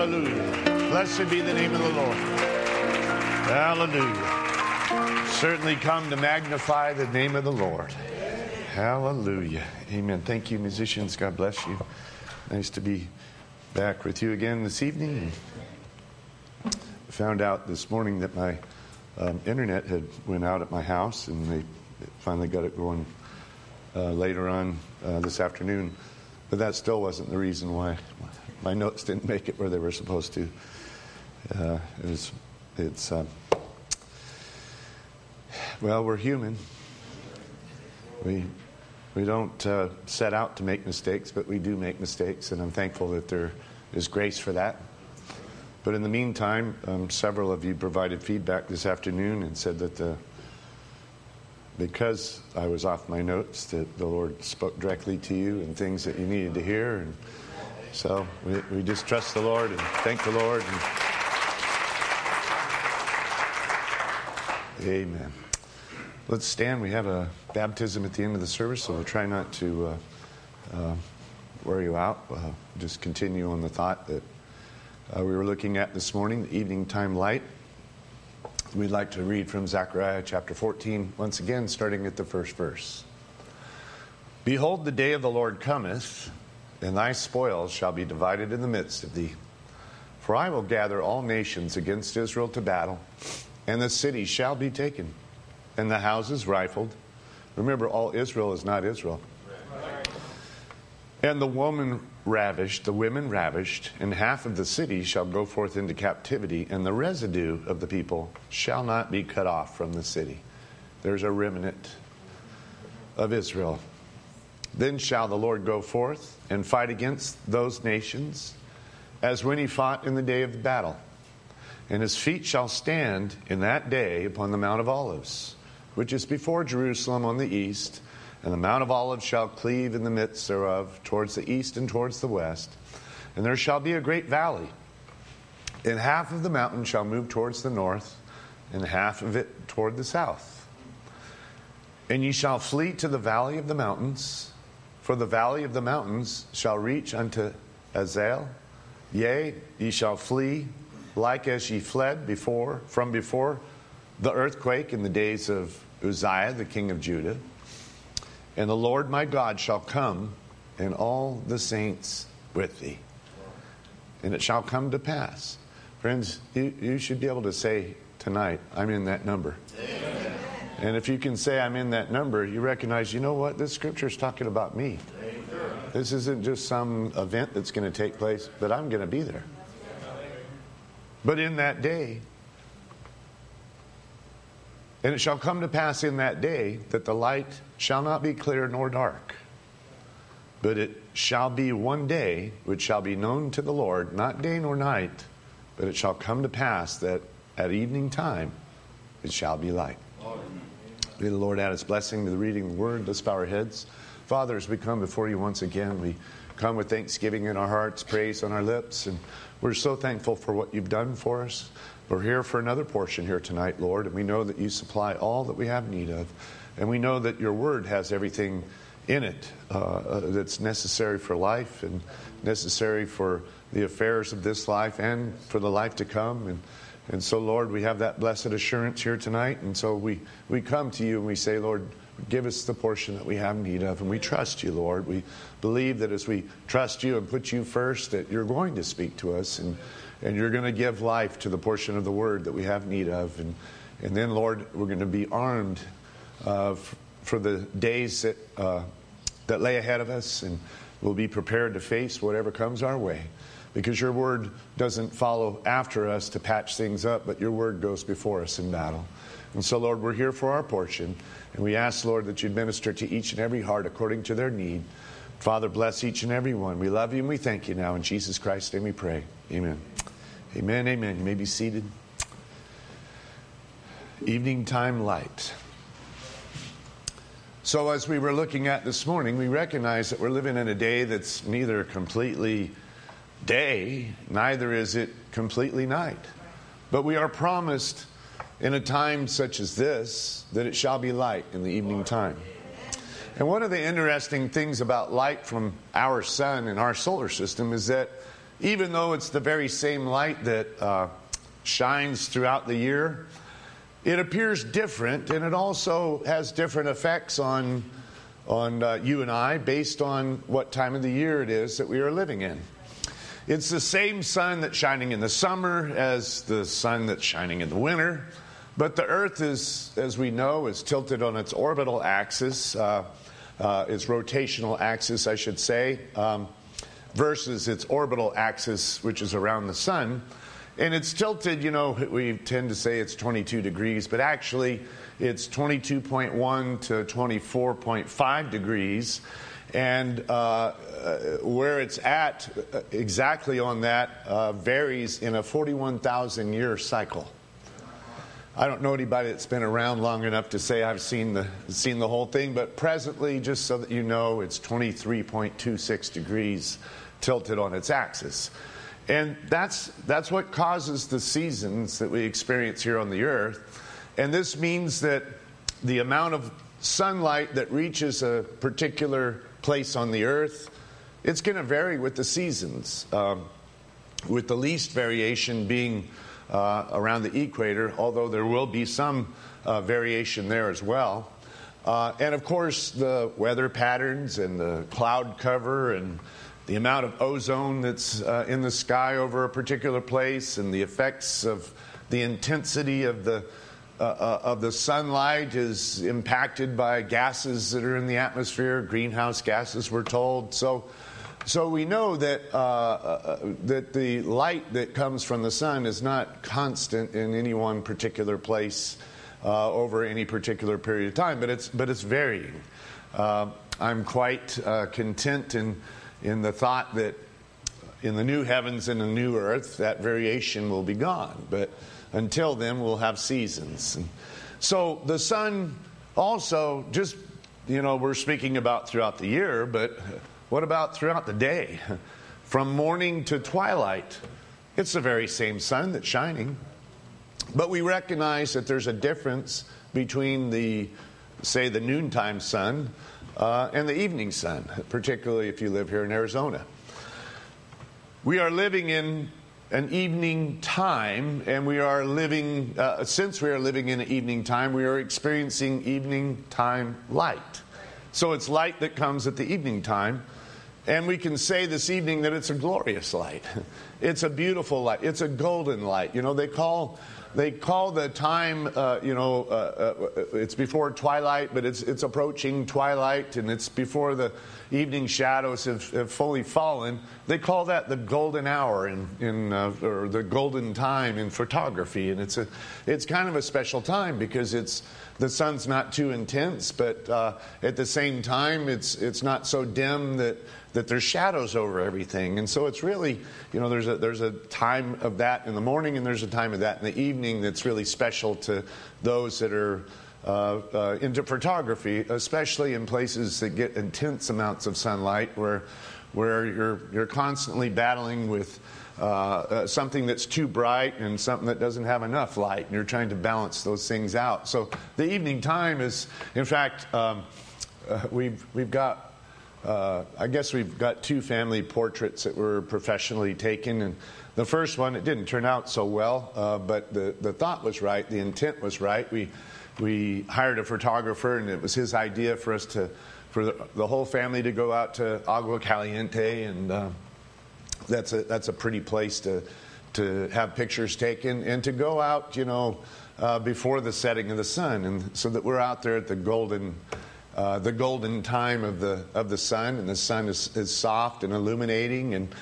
Hallelujah. Blessed be the name of the Lord. Hallelujah. Certainly come to magnify the name of the Lord. Hallelujah. Amen. Thank you, musicians. God bless you. Nice to be back with you again this evening. I found out this morning that my internet had went out at my house, and they finally got it going later on this afternoon. But that still wasn't the reason why my notes didn't make it where they were supposed to. Well, we're human. We don't set out to make mistakes, but we do make mistakes, and I'm thankful that there is grace for that. But in the meantime, several of you provided feedback this afternoon and said that because I was off my notes, that the Lord spoke directly to you and things that you needed to hear. And so we just trust the Lord and thank the Lord. Amen. Let's stand. We have a baptism at the end of the service, so we'll try not to wear you out. Just continue on the thought that we were looking at this morning, the evening time light. We'd like to read from Zechariah chapter 14, once again, starting at the first verse. Behold, the day of the Lord cometh, and thy spoils shall be divided in the midst of thee. For I will gather all nations against Israel to battle, and the cities shall be taken, and the houses rifled. Remember, all Israel is not Israel. And the women ravished, and half of the city shall go forth into captivity, and the residue of the people shall not be cut off from the city. There's a remnant of Israel. Then shall the Lord go forth and fight against those nations, as when he fought in the day of the battle. And his feet shall stand in that day upon the Mount of Olives, which is before Jerusalem on the east. And the Mount of Olives shall cleave in the midst thereof, towards the east and towards the west. And there shall be a great valley. And half of the mountain shall move towards the north, and half of it toward the south. And ye shall flee to the valley of the mountains, for the valley of the mountains shall reach unto Azal. Yea, ye shall flee like as ye fled from before the earthquake in the days of Uzziah, the king of Judah. And the Lord my God shall come, and all the saints with thee. And it shall come to pass. Friends, you should be able to say tonight, I'm in that number. Amen. And if you can say I'm in that number, you recognize, you know what? This scripture is talking about me. Amen. This isn't just some event that's going to take place, but I'm going to be there. But in that day, and it shall come to pass in that day that the light shall not be clear nor dark, but it shall be one day which shall be known to the Lord, not day nor night, but it shall come to pass that at evening time it shall be light. May the Lord add his blessing to the reading of the word. Let's bow our heads. Father, as we come before you once again, we come with thanksgiving in our hearts, praise on our lips, and we're so thankful for what you've done for us. We're here for another portion here tonight, Lord, and we know that you supply all that we have need of. And we know that your word has everything in it that's necessary for life and necessary for the affairs of this life and for the life to come. And so, Lord, we have that blessed assurance here tonight. And so we come to you and we say, Lord, give us the portion that we have need of. And we trust you, Lord. We believe that as we trust you and put you first, that you're going to speak to us and you're going to give life to the portion of the word that we have need of. And then, Lord, we're going to be armed for the days that lay ahead of us. And we'll be prepared to face whatever comes our way. Because your word doesn't follow after us to patch things up, but your word goes before us in battle. And so, Lord, we're here for our portion. And we ask, Lord, that you'd minister to each and every heart according to their need. Father, bless each and every one. We love you and we thank you now. In Jesus Christ's name we pray. Amen. Amen, amen. You may be seated. Evening time light. So as we were looking at this morning, we recognize that we're living in a day that's neither completely day, neither is it completely night. But we are promised in a time such as this that it shall be light in the evening time. And one of the interesting things about light from our sun and our solar system is that even though it's the very same light that shines throughout the year, it appears different, and it also has different effects on you and I based on what time of the year it is that we are living in. It's the same sun that's shining in the summer as the sun that's shining in the winter, but the Earth is, as we know, is tilted on its orbital axis, its rotational axis, I should say, versus its orbital axis, which is around the sun. And it's tilted, we tend to say it's 22 degrees, but actually it's 22.1 to 24.5 degrees. And where it's at exactly on that varies in a 41,000-year cycle. I don't know anybody that's been around long enough to say I've seen the whole thing, but presently, just so that you know, it's 23.26 degrees tilted on its axis. And that's what causes the seasons that we experience here on the earth. And this means that the amount of sunlight that reaches a particular place on the earth, it's going to vary with the seasons, with the least variation being around the equator, although there will be some variation there as well. And of course, the weather patterns and the cloud cover and the amount of ozone that's in the sky over a particular place, and the effects of the intensity of the sunlight is impacted by gases that are in the atmosphere, greenhouse gases, we're told. So we know that that the light that comes from the sun is not constant in any one particular place over any particular period of time, but it's varying. I'm quite content in the thought that in the new heavens and the new earth, that variation will be gone. But until then, we'll have seasons. And so the sun also, just, we're speaking about throughout the year, but what about throughout the day? From morning to twilight, it's the very same sun that's shining. But we recognize that there's a difference between the noontime sun and the evening sun, particularly if you live here in Arizona. We are living in an evening time, and we are living, since we are living in an evening time, we are experiencing evening time light. So it's light that comes at the evening time, and we can say this evening that it's a glorious light. It's a beautiful light. It's a golden light. They call the time, it's before twilight, but it's approaching twilight, and it's before the evening shadows have fully fallen. They call that the golden hour or the golden time in photography, and it's kind of a special time because the sun's not too intense, but at the same time it's not so dim that there's shadows over everything. And so it's really, there's a time of that in the morning, and there's a time of that in the evening that's really special to those that are into photography, especially in places that get intense amounts of sunlight where you're constantly battling with something that's too bright and something that doesn't have enough light, and you're trying to balance those things out. So the evening time is, in fact, we've got I guess we've got two family portraits that were professionally taken, and the first one, it didn't turn out so well, but the thought was right, the intent was right. We hired a photographer, and it was his idea for us for the whole family to go out to Agua Caliente, and that's a pretty place to have pictures taken, and to go out, before the setting of the sun, and so that we're out there at the golden time of the sun, and the sun is soft and illuminating, and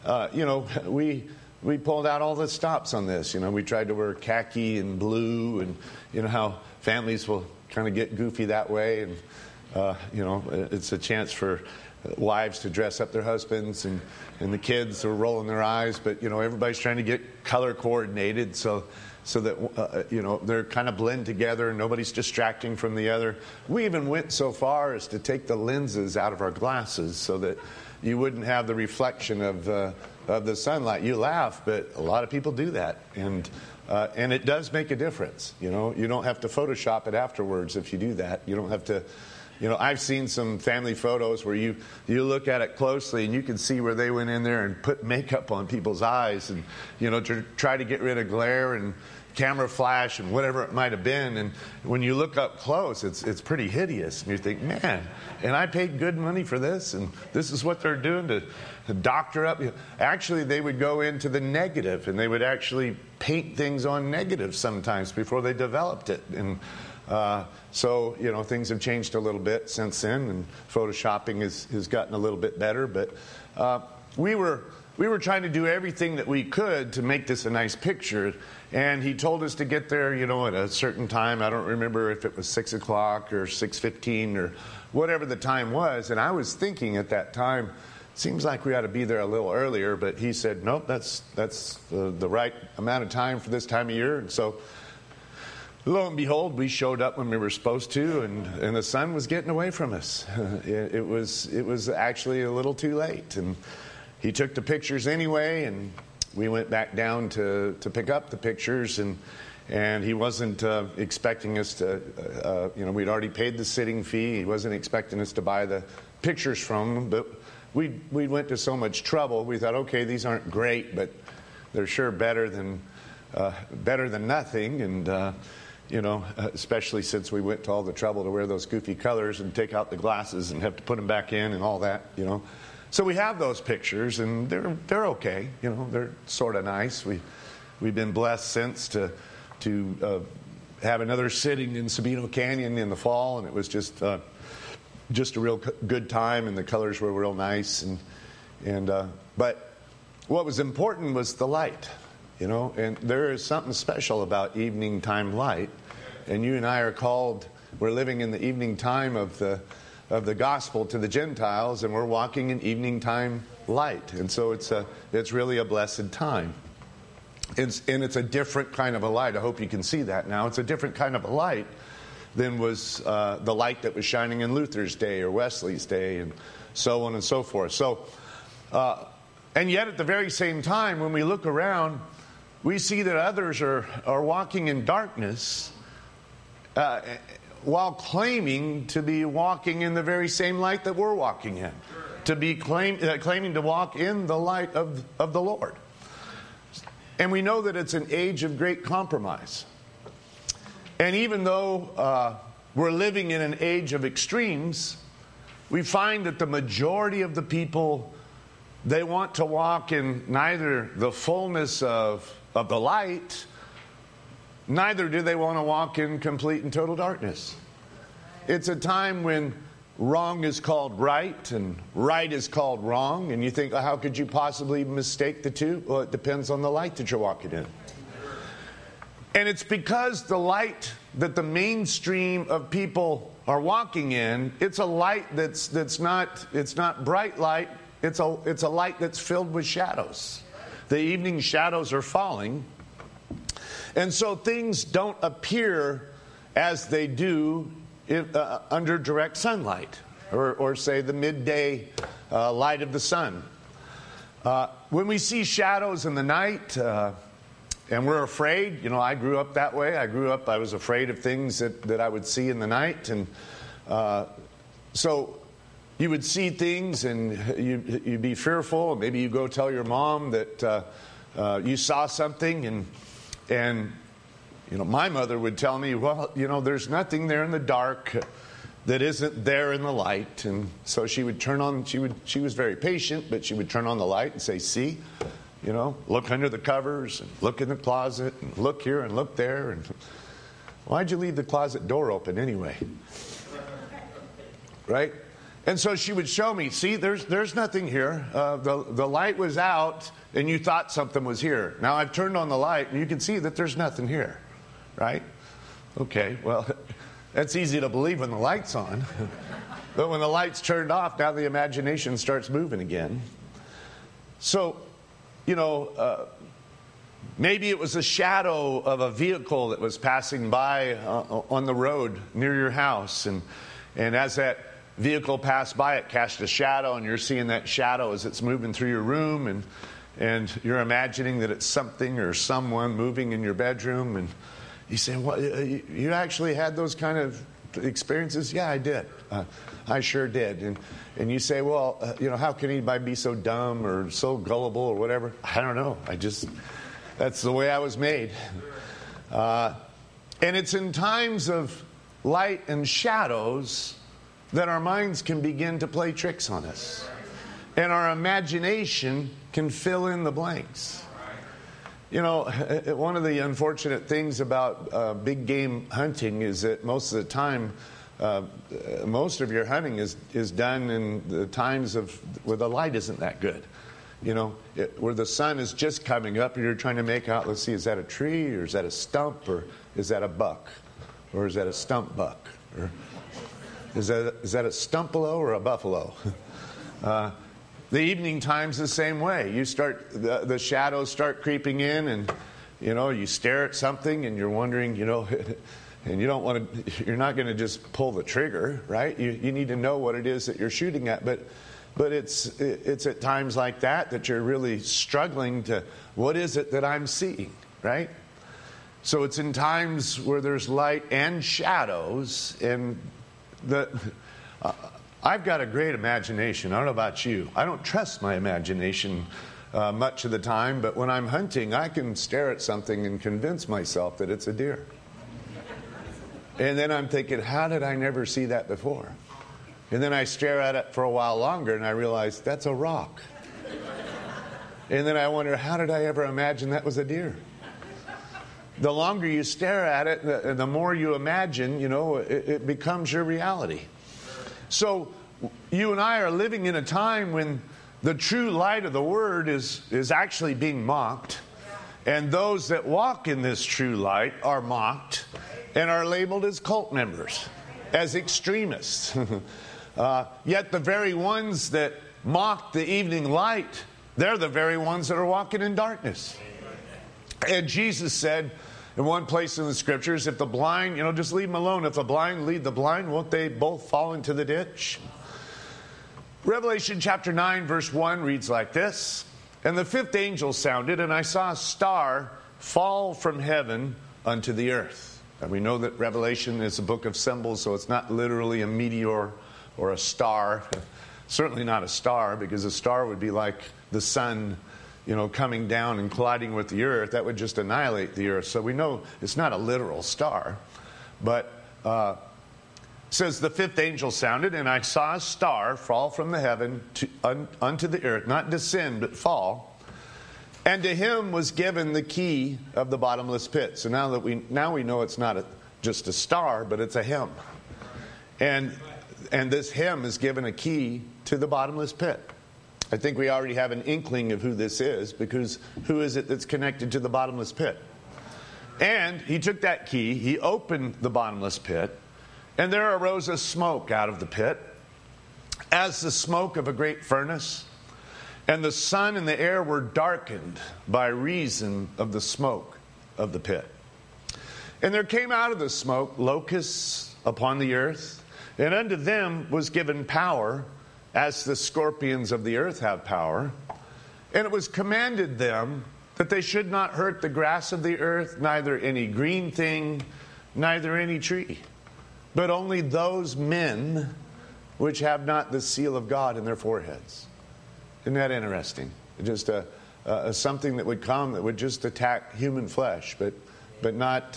we pulled out all the stops on this. We tried to wear khaki and blue, and how families will kind of get goofy that way, and it's a chance for wives to dress up their husbands, and the kids are rolling their eyes, but everybody's trying to get color coordinated so that they're kind of blend together and nobody's distracting from the other. We even went so far as to take the lenses out of our glasses so that you wouldn't have the reflection of the sunlight. You laugh, but a lot of people do that, and it does make a difference. You don't have to Photoshop it afterwards if you do that. You don't have to. I've seen some family photos where you you look at it closely and you can see where they went in there and put makeup on people's eyes and, to try to get rid of glare and camera flash and whatever it might have been. And when you look up close, it's pretty hideous. And you think, man, and I paid good money for this, and this is what they're doing to doctor up. Actually, they would go into the negative, and they would actually paint things on negative sometimes before they developed it. And so, things have changed a little bit since then, and photoshopping has gotten a little bit better. But we were trying to do everything that we could to make this a nice picture. And he told us to get there, at a certain time. I don't remember if it was 6 o'clock or 6:15 or whatever the time was. And I was thinking at that time, seems like we ought to be there a little earlier. But he said, nope, that's the right amount of time for this time of year. And so, lo and behold, we showed up when we were supposed to, and the sun was getting away from us. It was actually a little too late. And he took the pictures anyway, and we went back down to pick up the pictures, and he wasn't expecting us to, we'd already paid the sitting fee. He wasn't expecting us to buy the pictures from him, but we went to so much trouble. We thought, okay, these aren't great, but they're sure better than nothing. And especially since we went to all the trouble to wear those goofy colors and take out the glasses and have to put them back in and all that, So we have those pictures, and they're okay. They're sort of nice. We've been blessed since to have another sitting in Sabino Canyon in the fall, and it was just a real good time, and the colors were real nice. But what was important was the light, And there is something special about evening time light, and you and I are called. We're living in the evening time of the gospel to the Gentiles, and we're walking in evening time light, and so it's really a blessed time. It's a different kind of a light. I hope you can see that now. It's a different kind of a light than was the light that was shining in Luther's day or Wesley's day, and so on and so forth. So, and yet at the very same time, when we look around, we see that others are walking in darkness, while claiming to be walking in the very same light that we're walking in, to be claiming to walk in the light of the Lord. And we know that it's an age of great compromise. And even though we're living in an age of extremes, we find that the majority of the people, they want to walk in neither the fullness of the light, neither do they want to walk in complete and total darkness. It's a time when wrong is called right and right is called wrong. And you think, how could you possibly mistake the two? Well, it depends on the light that you're walking in. And it's because the light that the mainstream of people are walking in, it's a light that's not bright light. It's a light that's filled with shadows. The evening shadows are falling. And so things don't appear as they do under direct sunlight, or say the midday light of the sun. When we see shadows in the night, and we're afraid, I grew up that way. I was afraid of things that I would see in the night. And so you would see things and you'd be fearful. Maybe you go tell your mom that you saw something, and my mother would tell me, well, there's nothing there in the dark that isn't there in the light. And so she would turn on, she was very patient, but she would turn on the light and say, see, look under the covers and look in the closet and look here and look there. And why'd you leave the closet door open anyway? Right? And so she would show me, see, there's nothing here. The light was out and you thought something was here. Now I've turned on the light and you can see that there's nothing here. Right? Okay, well, that's easy to believe when the light's on. But when the light's turned off, now the imagination starts moving again. So, maybe it was a shadow of a vehicle that was passing by on the road near your house. And as that vehicle passed by, it cast a shadow, and you're seeing that shadow as it's moving through your room. And you're imagining that it's something or someone moving in your bedroom. And you say, well, you actually had those kind of experiences? Yeah, I did. I sure did. And you say, well, how can anybody be so dumb or so gullible or whatever? I don't know. That's the way I was made. And it's in times of light and shadows that our minds can begin to play tricks on us. And our imagination can fill in the blanks. One of the unfortunate things about big game hunting is that most of the time, most of your hunting is done in the times where the light isn't that good. Where the sun is just coming up and you're trying to make out, let's see, is that a tree or is that a stump or is that a buck? Or is that a stump buck? Or is that a stumpalo or a buffalo? The evening time's the same way. You start, the shadows start creeping in and, you stare at something and you're wondering, and you don't want to, you're not going to just pull the trigger, right? You need to know what it is that you're shooting at. But it's at times like that you're really struggling to, what is it that I'm seeing, right? So it's in times where there's light and shadows, and I've got a great imagination. I don't know about you. I don't trust my imagination much of the time, but when I'm hunting, I can stare at something and convince myself that it's a deer. And then I'm thinking, how did I never see that before? And then I stare at it for a while longer, and I realize that's a rock. And then I wonder, how did I ever imagine that was a deer? The longer you stare at it, and the more you imagine, it becomes your reality. So you and I are living in a time when the true light of the Word is actually being mocked. And those that walk in this true light are mocked and are labeled as cult members, as extremists. Yet the very ones that mock the evening light, they're the very ones that are walking in darkness. And Jesus said in one place in the Scriptures, if the blind, just leave them alone. If the blind lead the blind, won't they both fall into the ditch? Revelation chapter 9, verse 1 reads like this. And the fifth angel sounded, and I saw a star fall from heaven unto the earth. And we know that Revelation is a book of symbols, so it's not literally a meteor or a star. Certainly not a star, because a star would be like the sun, coming down and colliding with the earth. That would just annihilate the earth. So we know it's not a literal star. But it says, the fifth angel sounded, and I saw a star fall from the heaven unto the earth, not descend, but fall. And to him was given the key of the bottomless pit. So now we know it's not just a star, but it's a him. And this him is given a key to the bottomless pit. I think we already have an inkling of who this is, because who is it that's connected to the bottomless pit? And he took that key, he opened the bottomless pit, and there arose a smoke out of the pit, as the smoke of a great furnace. And the sun and the air were darkened by reason of the smoke of the pit. And there came out of the smoke locusts upon the earth, and unto them was given power, as the scorpions of the earth have power. And it was commanded them that they should not hurt the grass of the earth, neither any green thing, neither any tree, but only those men which have not the seal of God in their foreheads. Isn't that interesting? Just something that would come that would just attack human flesh, but not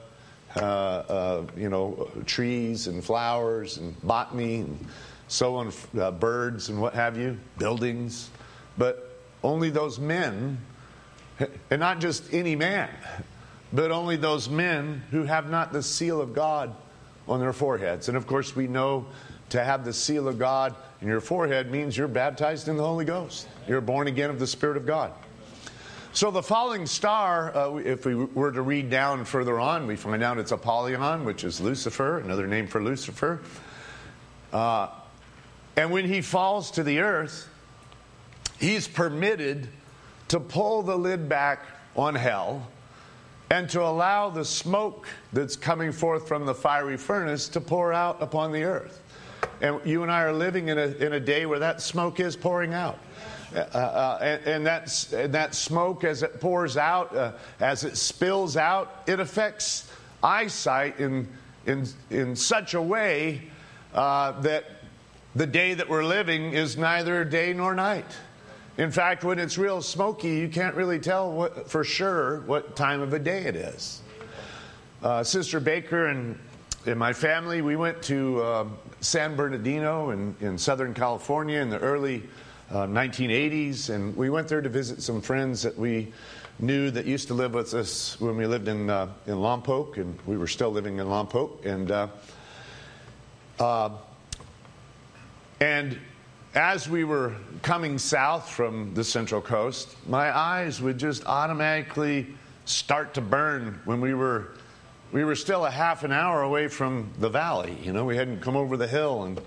trees and flowers and botany and so on, birds and what have you, buildings, but only those men, and not just any man, but only those men who have not the seal of God on their foreheads. And of course we know to have the seal of God in your forehead means you're baptized in the Holy Ghost. You're born again of the Spirit of God. So the falling star, if we were to read down further on, we find out it's Apollyon, which is Lucifer, another name for Lucifer. And when he falls to the earth, he's permitted to pull the lid back on hell and to allow the smoke that's coming forth from the fiery furnace to pour out upon the earth. And you and I are living in a day where that smoke is pouring out. And that smoke, as it pours out, as it spills out, it affects eyesight in in such a way that the day that we're living is neither day nor night. In fact, when it's real smoky, you can't really tell for sure what time of the day it is. Sister Baker and my family, we went to San Bernardino in Southern California in the early 1980s, and we went there to visit some friends that we knew that used to live with us when we lived in Lompoc, and we were still living in Lompoc. And as we were coming south from the Central Coast, my eyes would just automatically start to burn when we were still a half an hour away from the valley. You know, we hadn't come over the hill, and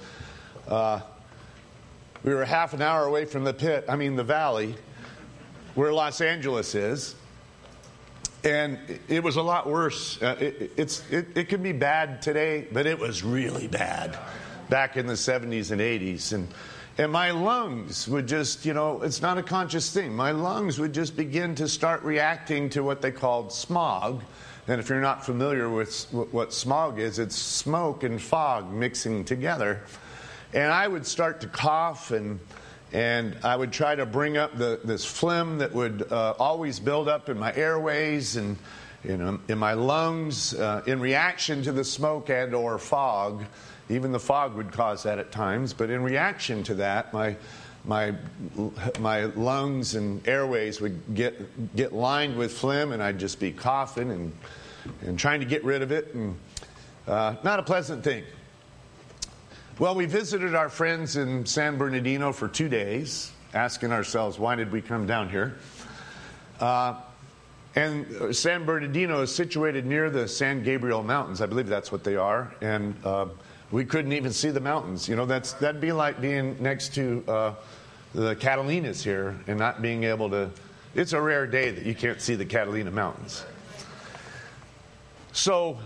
we were half an hour away from the valley, where Los Angeles is. And it was a lot worse. It can be bad today, but it was really bad back in the 70s and 80s. And my lungs would just, it's not a conscious thing. My lungs would just begin to start reacting to what they called smog. And if you're not familiar with what smog is, it's smoke and fog mixing together. And I would start to cough, and I would try to bring up this phlegm that would always build up in my airways and in my lungs in reaction to the smoke and or fog. Even the fog would cause that at times, but in reaction to that, my lungs and airways would get lined with phlegm, and I'd just be coughing and trying to get rid of it, and not a pleasant thing. Well, we visited our friends in San Bernardino for 2 days, asking ourselves, why did we come down here? And San Bernardino is situated near the San Gabriel Mountains. I believe that's what they are. And we couldn't even see the mountains. That'd be like being next to the Catalinas here and not being able to. It's a rare day that you can't see the Catalina Mountains. So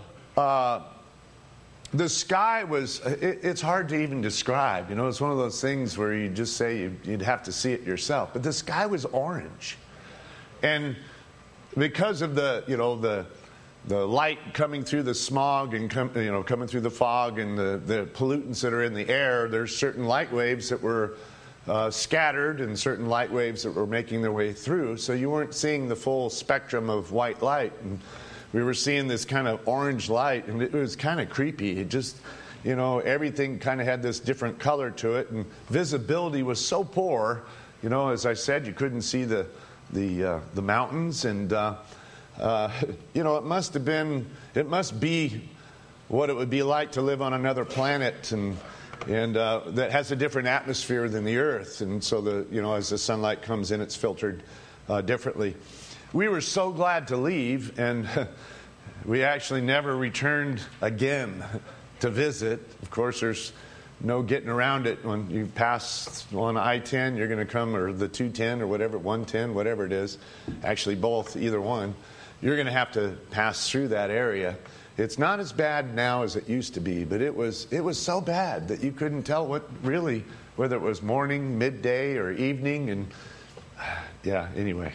the sky was, it's hard to even describe. It's one of those things where you just say you'd have to see it yourself. But the sky was orange. And because of the light coming through the smog and coming through the fog and the pollutants that are in the air, there's certain light waves that were scattered and certain light waves that were making their way through. So you weren't seeing the full spectrum of white light. And we were seeing this kind of orange light, and it was kind of creepy. It just, everything kind of had this different color to it, and visibility was so poor. As I said, you couldn't see the mountains, and it must be what it would be like to live on another planet, and that has a different atmosphere than the Earth, and so as the sunlight comes in, it's filtered differently. We were so glad to leave, and we actually never returned again to visit. Of course, there's no getting around it. When you pass on I-10, you're going to come, or the 210 or whatever, 110, whatever it is. Actually, both, either one. You're going to have to pass through that area. It's not as bad now as it used to be, but it was so bad that you couldn't tell whether it was morning, midday, or evening, and anyway.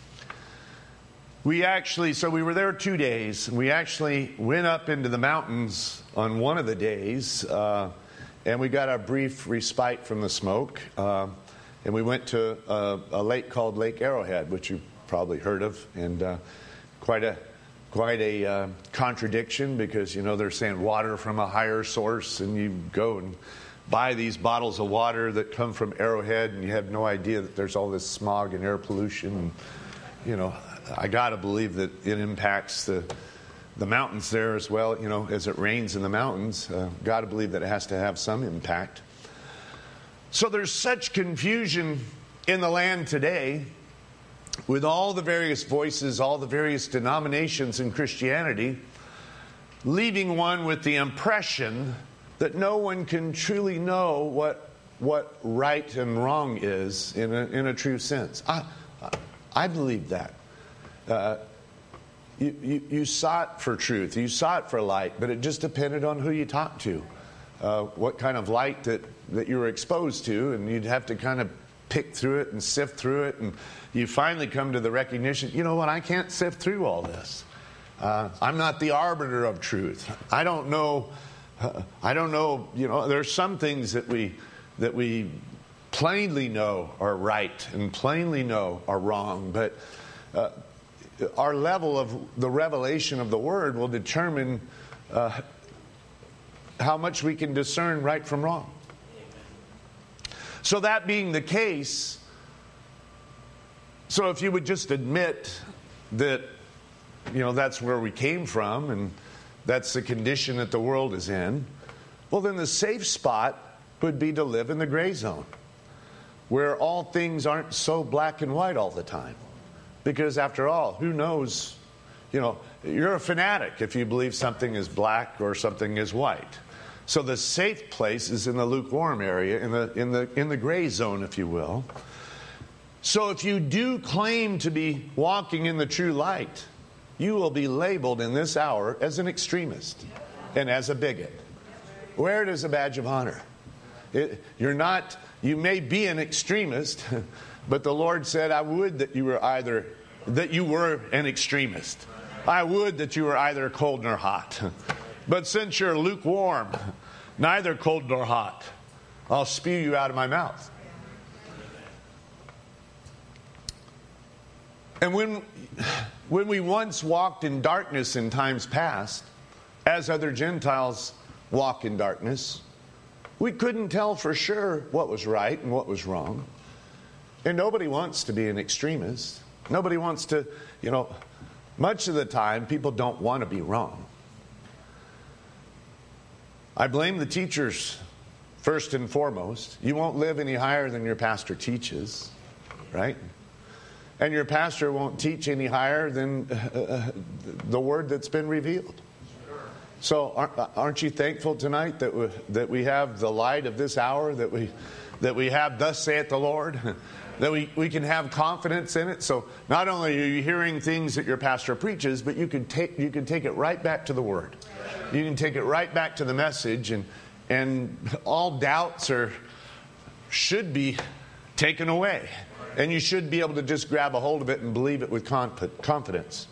We were there 2 days. We actually went up into the mountains on one of the days, and we got a brief respite from the smoke. And we went to a lake called Lake Arrowhead, which you've probably heard of, and quite a contradiction, because they're saying water from a higher source, and you go and buy these bottles of water that come from Arrowhead, and you have no idea that there's all this smog and air pollution. And, I got to believe that it impacts the mountains there as well. As it rains in the mountains, got to believe that it has to have some impact. So there's such confusion in the land today with all the various voices, all the various denominations in Christianity, leaving one with the impression that no one can truly know what right and wrong is in a true sense. I believe that. You sought for truth, you sought for light, but it just depended on who you talked to, what kind of light that you were exposed to, and you'd have to kind of pick through it and sift through it, and you finally come to the recognition, I can't sift through all this. I'm not the arbiter of truth. I don't know. There's some things that we plainly know are right and plainly know are wrong, but our level of the revelation of the Word will determine how much we can discern right from wrong. So that being the case, so if you would just admit that, that's where we came from and that's the condition that the world is in, well, then the safe spot would be to live in the gray zone, where all things aren't so black and white all the time. Because after all, who knows? You're a fanatic if you believe something is black or something is white. So the safe place is in the lukewarm area, in the gray zone, if you will. So if you do claim to be walking in the true light, you will be labeled in this hour as an extremist and as a bigot. Wear it as a badge of honor. You may be an extremist, but the Lord said, I would that you were an extremist. I would that you were either cold nor hot. But since you're lukewarm, neither cold nor hot, I'll spew you out of my mouth. And when we once walked in darkness in times past, as other Gentiles walk in darkness, we couldn't tell for sure what was right and what was wrong. And nobody wants to be an extremist. Nobody wants to, much of the time people don't want to be wrong. I blame the teachers first and foremost. You won't live any higher than your pastor teaches, right? And your pastor won't teach any higher than the word that's been revealed. So aren't you thankful tonight that we have the light of this hour, that we have thus saith the Lord, that we can have confidence in it? So not only are you hearing things that your pastor preaches, but you can take it right back to the Word. You can take it right back to the message, and all doubts should be taken away. And you should be able to just grab a hold of it and believe it with confidence.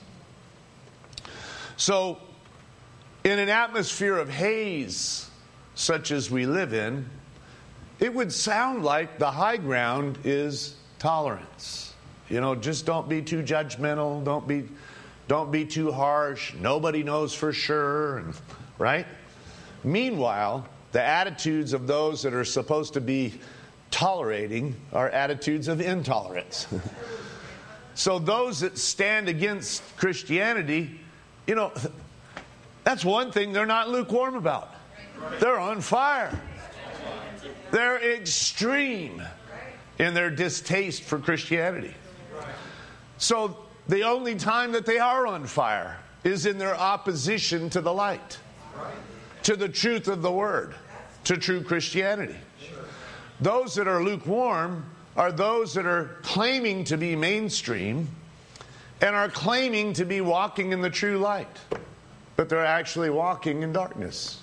So, in an atmosphere of haze, such as we live in, it would sound like the high ground is tolerance. Just don't be too judgmental. Don't be too harsh. Nobody knows for sure, right? Meanwhile, the attitudes of those that are supposed to be tolerating are attitudes of intolerance. So those that stand against Christianity, that's one thing they're not lukewarm about. They're on fire. They're extreme in their distaste for Christianity. So the only time that they are on fire is in their opposition to the light, to the truth of the Word, to true Christianity. Those that are lukewarm are those that are claiming to be mainstream and are claiming to be walking in the true light, but they're actually walking in darkness.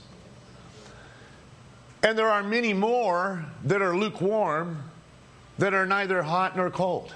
And there are many more that are lukewarm that are neither hot nor cold.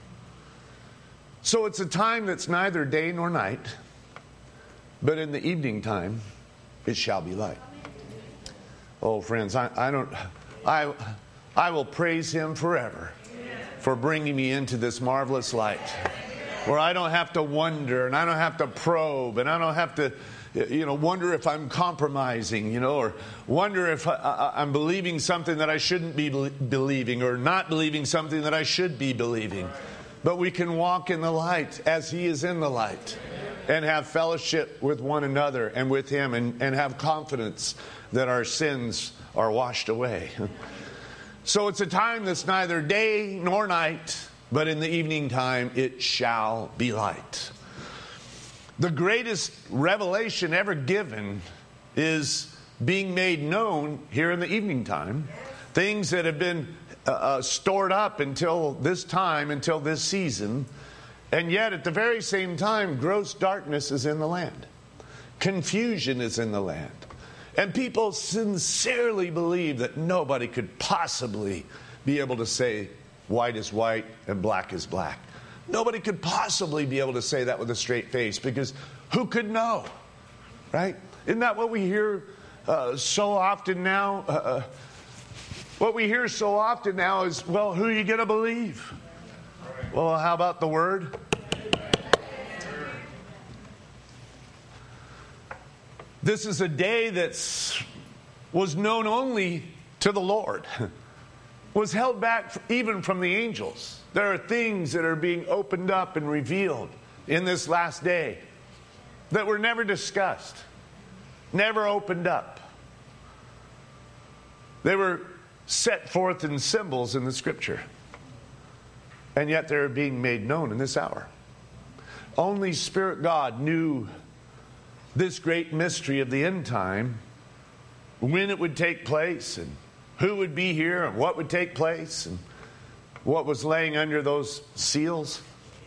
So it's a time that's neither day nor night, but in the evening time it shall be light. Oh, friends, I will praise Him forever for bringing me into this marvelous light, where I don't have to wonder, and I don't have to probe, and I don't have to, wonder if I'm compromising, or wonder if I'm believing something that I shouldn't be believing, or not believing something that I should be believing. But we can walk in the light as He is in the light, and have fellowship with one another and with Him, and have confidence that our sins are washed away. So it's a time that's neither day nor night, but in the evening time it shall be light. The greatest revelation ever given is being made known here in the evening time. Things that have been stored up until this time, until this season. And yet at the very same time, gross darkness is in the land. Confusion is in the land. And people sincerely believe that nobody could possibly be able to say white is white and black is black. Nobody could possibly be able to say that with a straight face, because Who could know? Right? Isn't that what we hear so often now? What we hear so often now is, well, who are you going to believe? Well, how about the Word? This is a day that was known only to the Lord, was held back even from the angels. There are things that are being opened up and revealed in this last day that were never discussed, never opened up. They were set forth in symbols in the Scripture, and yet they're being made known in this hour. Only Spirit God knew this great mystery of the end time, when it would take place, and who would be here, and what would take place, and what was laying under those seals.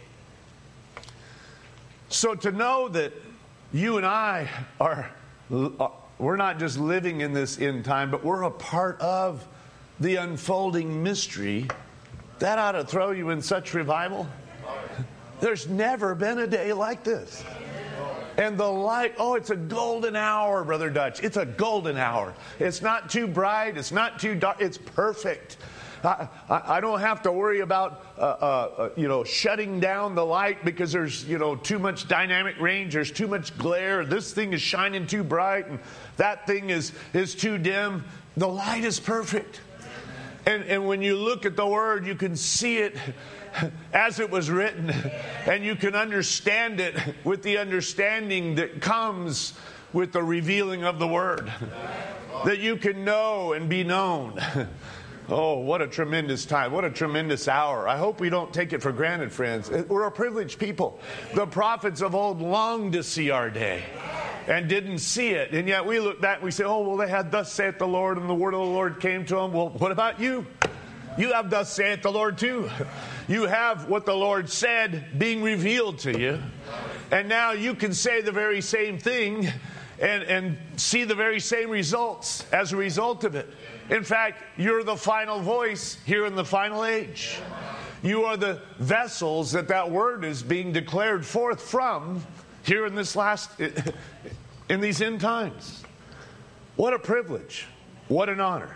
So to know that you and I we're not just living in this end time, but we're a part of the unfolding mystery, that ought to throw you in such revival. There's never been a day like this. And the light, it's a golden hour, Brother Dutch. It's a golden hour. It's not too bright. It's not too dark. It's perfect. I don't have to worry about, shutting down the light because there's, too much dynamic range. There's too much glare. This thing is shining too bright and that thing is too dim. The light is perfect. And when you look at the Word, you can see it as it was written, and you can understand it with the understanding that comes with the revealing of the Word, that you can know and be known. Oh, what a tremendous time. What a tremendous hour. I hope we don't take it for granted, friends. We're a privileged people. The prophets of old longed to see our day and didn't see it. And yet we look back and we say, they had thus saith the Lord, and the word of the Lord came to them. Well, what about you? You have thus saith the Lord too. You have what the Lord said being revealed to you. And now you can say the very same thing and see the very same results as a result of it. In fact, you're the final voice here in the final age. You are the vessels that word is being declared forth from here in in these end times. What a privilege. What an honor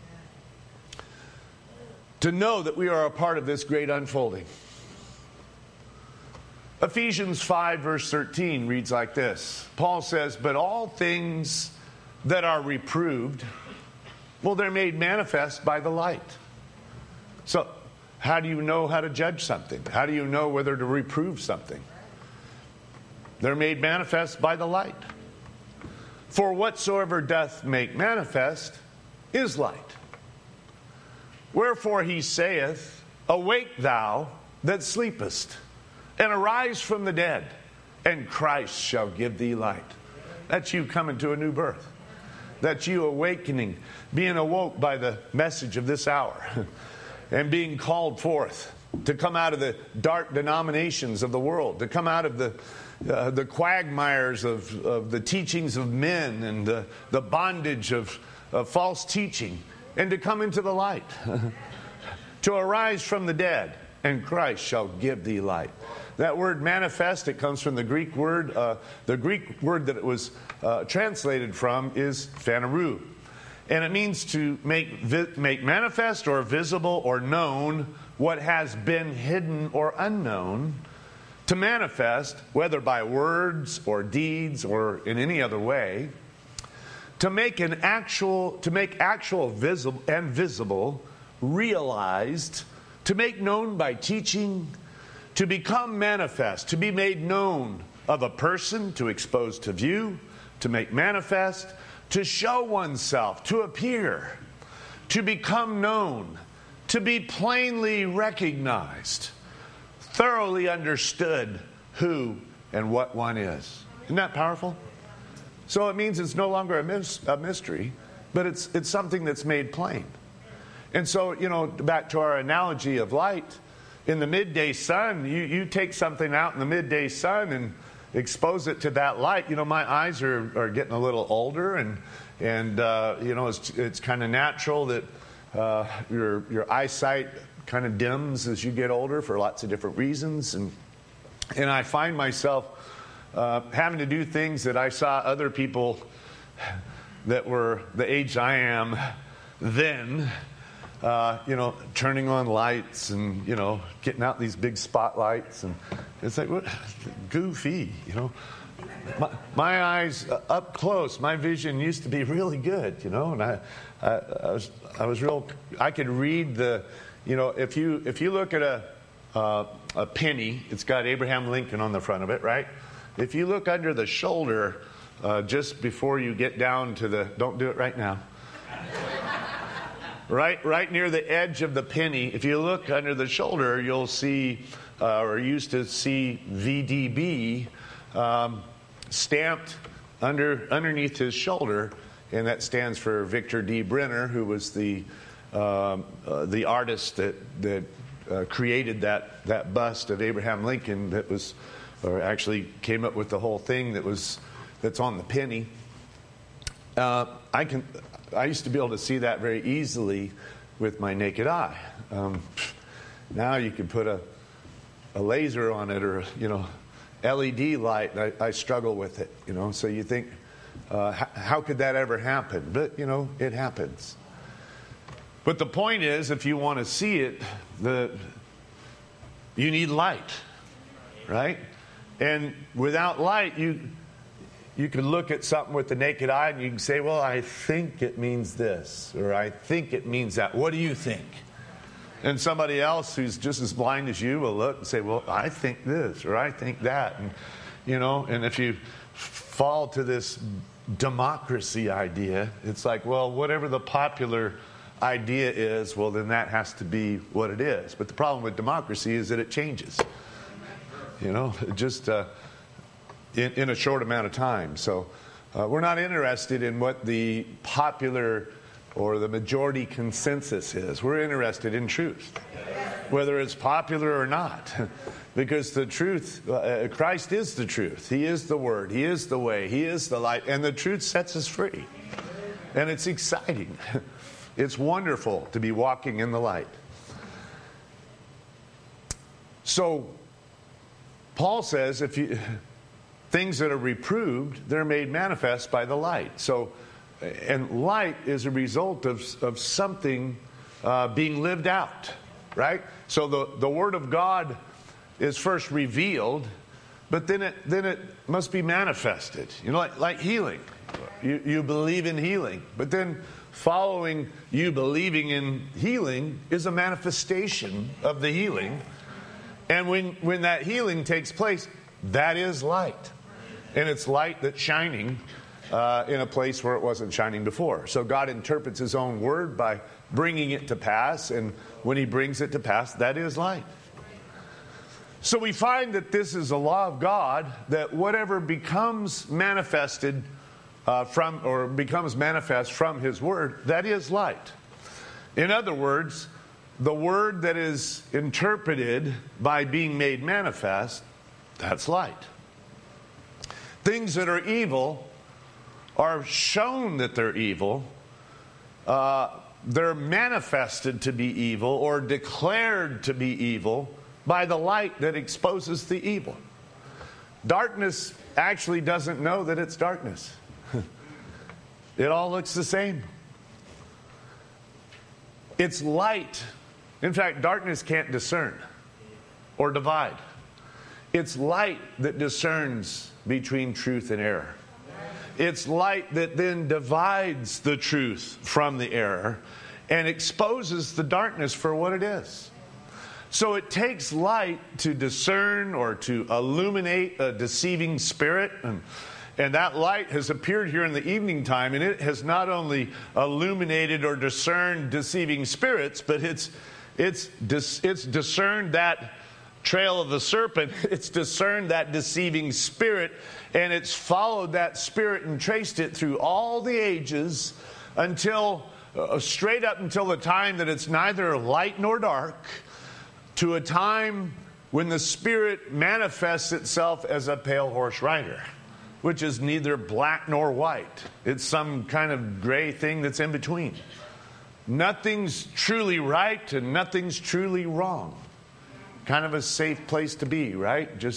to know that we are a part of this great unfolding. Ephesians 5 verse 13 reads like this. Paul says, but all things that are reproved, they're made manifest by the light. So, how do you know how to judge something? How do you know whether to reprove something? They're made manifest by the light. For whatsoever doth make manifest is light. Wherefore he saith, awake thou that sleepest, and arise from the dead, and Christ shall give thee light. That's you coming to a new birth. That's you awakening, being awoke by the message of this hour, and being called forth to come out of the dark denominations of the world, to come out of the quagmires of the teachings of men and the bondage of false teaching, and to come into the light, to arise from the dead, and Christ shall give thee light. That word manifest, it comes from the Greek word. The Greek word that it was translated from is phaneroo. And it means to make manifest or visible or known what has been hidden or unknown. To manifest, whether by words or deeds or in any other way. To make actual visible and visible, realized, to make known by teaching, to become manifest, to be made known of a person, to expose to view, to make manifest, to show oneself, to appear, to become known, to be plainly recognized, thoroughly understood who and what one is. Isn't that powerful? So it means it's no longer a mystery, but it's something that's made plain. And so, back to our analogy of light, in the midday sun, you take something out in the midday sun and expose it to that light. My eyes are getting a little older, and it's kind of natural that your eyesight kind of dims as you get older for lots of different reasons. And I find myself having to do things that I saw other people that were the age I am then, turning on lights and, getting out these big spotlights. And it's like, what? Goofy, My eyes up close, my vision used to be really good, and I was real. I could read the, if you look at a penny, it's got Abraham Lincoln on the front of it, right? If you look under the shoulder, just before you get down to don't do it right now. Right near the edge of the penny, if you look under the shoulder, you'll see, or used to see VDB stamped underneath his shoulder, and that stands for Victor D. Brenner, who was the artist that created that bust of Abraham Lincoln that was, or actually came up with the whole thing that's on the penny. I used to be able to see that very easily with my naked eye. Now you can put a laser on it, or LED light. I struggle with it. So you think, how could that ever happen? But it happens. But the point is, if you want to see it, you need light, right? And without light, you could look at something with the naked eye and you can say, well, I think it means this, or I think it means that. What do you think? And somebody else who's just as blind as you will look and say, well, I think this, or I think that. And, and if you fall to this democracy idea, it's like, well, whatever the popular idea is, well, then that has to be what it is. But the problem with democracy is that it changes, just in a short amount of time. So we're not interested in what the popular or the majority consensus is. We're interested in truth, whether it's popular or not, because the truth, Christ is the truth. He is the Word. He is the way. He is the light. And the truth sets us free. And it's exciting. It's wonderful to be walking in the light. So Paul says, things that are reproved, they're made manifest by the light. So, and light is a result of something being lived out, right? So the Word of God is first revealed, but then it must be manifested. Like healing. You believe in healing, but then following you believing in healing is a manifestation of the healing. And when that healing takes place, that is light. And it's light that's shining in a place where it wasn't shining before. So God interprets His own word by bringing it to pass. And when He brings it to pass, that is light. So we find that this is a law of God, that whatever becomes manifested becomes manifest from His word, that is light. In other words, the word that is interpreted by being made manifest, that's light. Things that are evil are shown that they're evil. They're manifested to be evil or declared to be evil by the light that exposes the evil. Darkness actually doesn't know that it's darkness. It all looks the same. It's light. In fact, darkness can't discern or divide. It's light that discerns between truth and error. It's light that then divides the truth from the error and exposes the darkness for what it is. So it takes light to discern or to illuminate a deceiving spirit. And that light has appeared here in the evening time, and it has not only illuminated or discerned deceiving spirits, but it's discerned that trail of the serpent. It's discerned that deceiving spirit, and it's followed that spirit and traced it through all the ages until straight up until the time that it's neither light nor dark, to a time when the spirit manifests itself as a pale horse rider, which is neither black nor white. It's some kind of gray thing that's in between. Nothing's truly right and nothing's truly wrong. Kind of a safe place to be, right? Just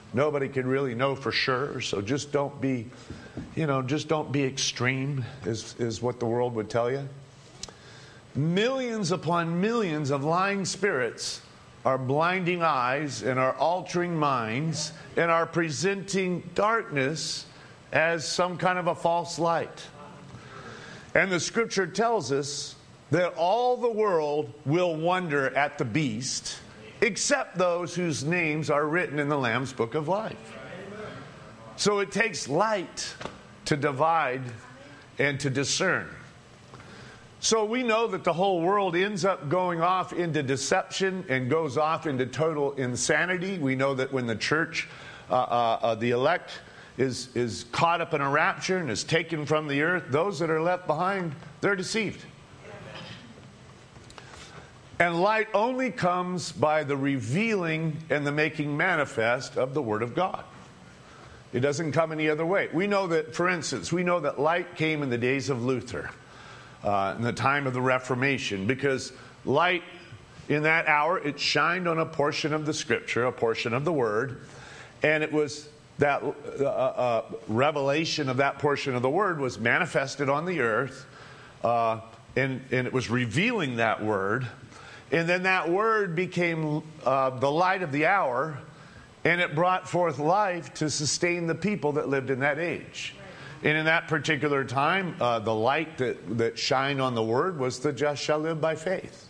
Nobody could really know for sure. So just don't be, just don't be extreme is what the world would tell you. Millions upon millions of lying spirits are blinding eyes and are altering minds and are presenting darkness as some kind of a false light. And the scripture tells us that all the world will wonder at the beast, except those whose names are written in the Lamb's book of life. So it takes light to divide and to discern. So we know that the whole world ends up going off into deception and goes off into total insanity. We know that when the church, the elect, is caught up in a rapture and is taken from the earth, those that are left behind, they're deceived. And light only comes by the revealing and the making manifest of the Word of God. It doesn't come any other way. We know that, for instance, we know that light came in the days of Luther, in the time of the Reformation, because light in that hour, it shined on a portion of the Scripture, a portion of the Word, and it was that revelation of that portion of the Word was manifested on the earth, and it was revealing that Word. And then that Word became the light of the hour, and it brought forth life to sustain the people that lived in that age. And in that particular time, the light that shined on the Word was the just shall live by faith.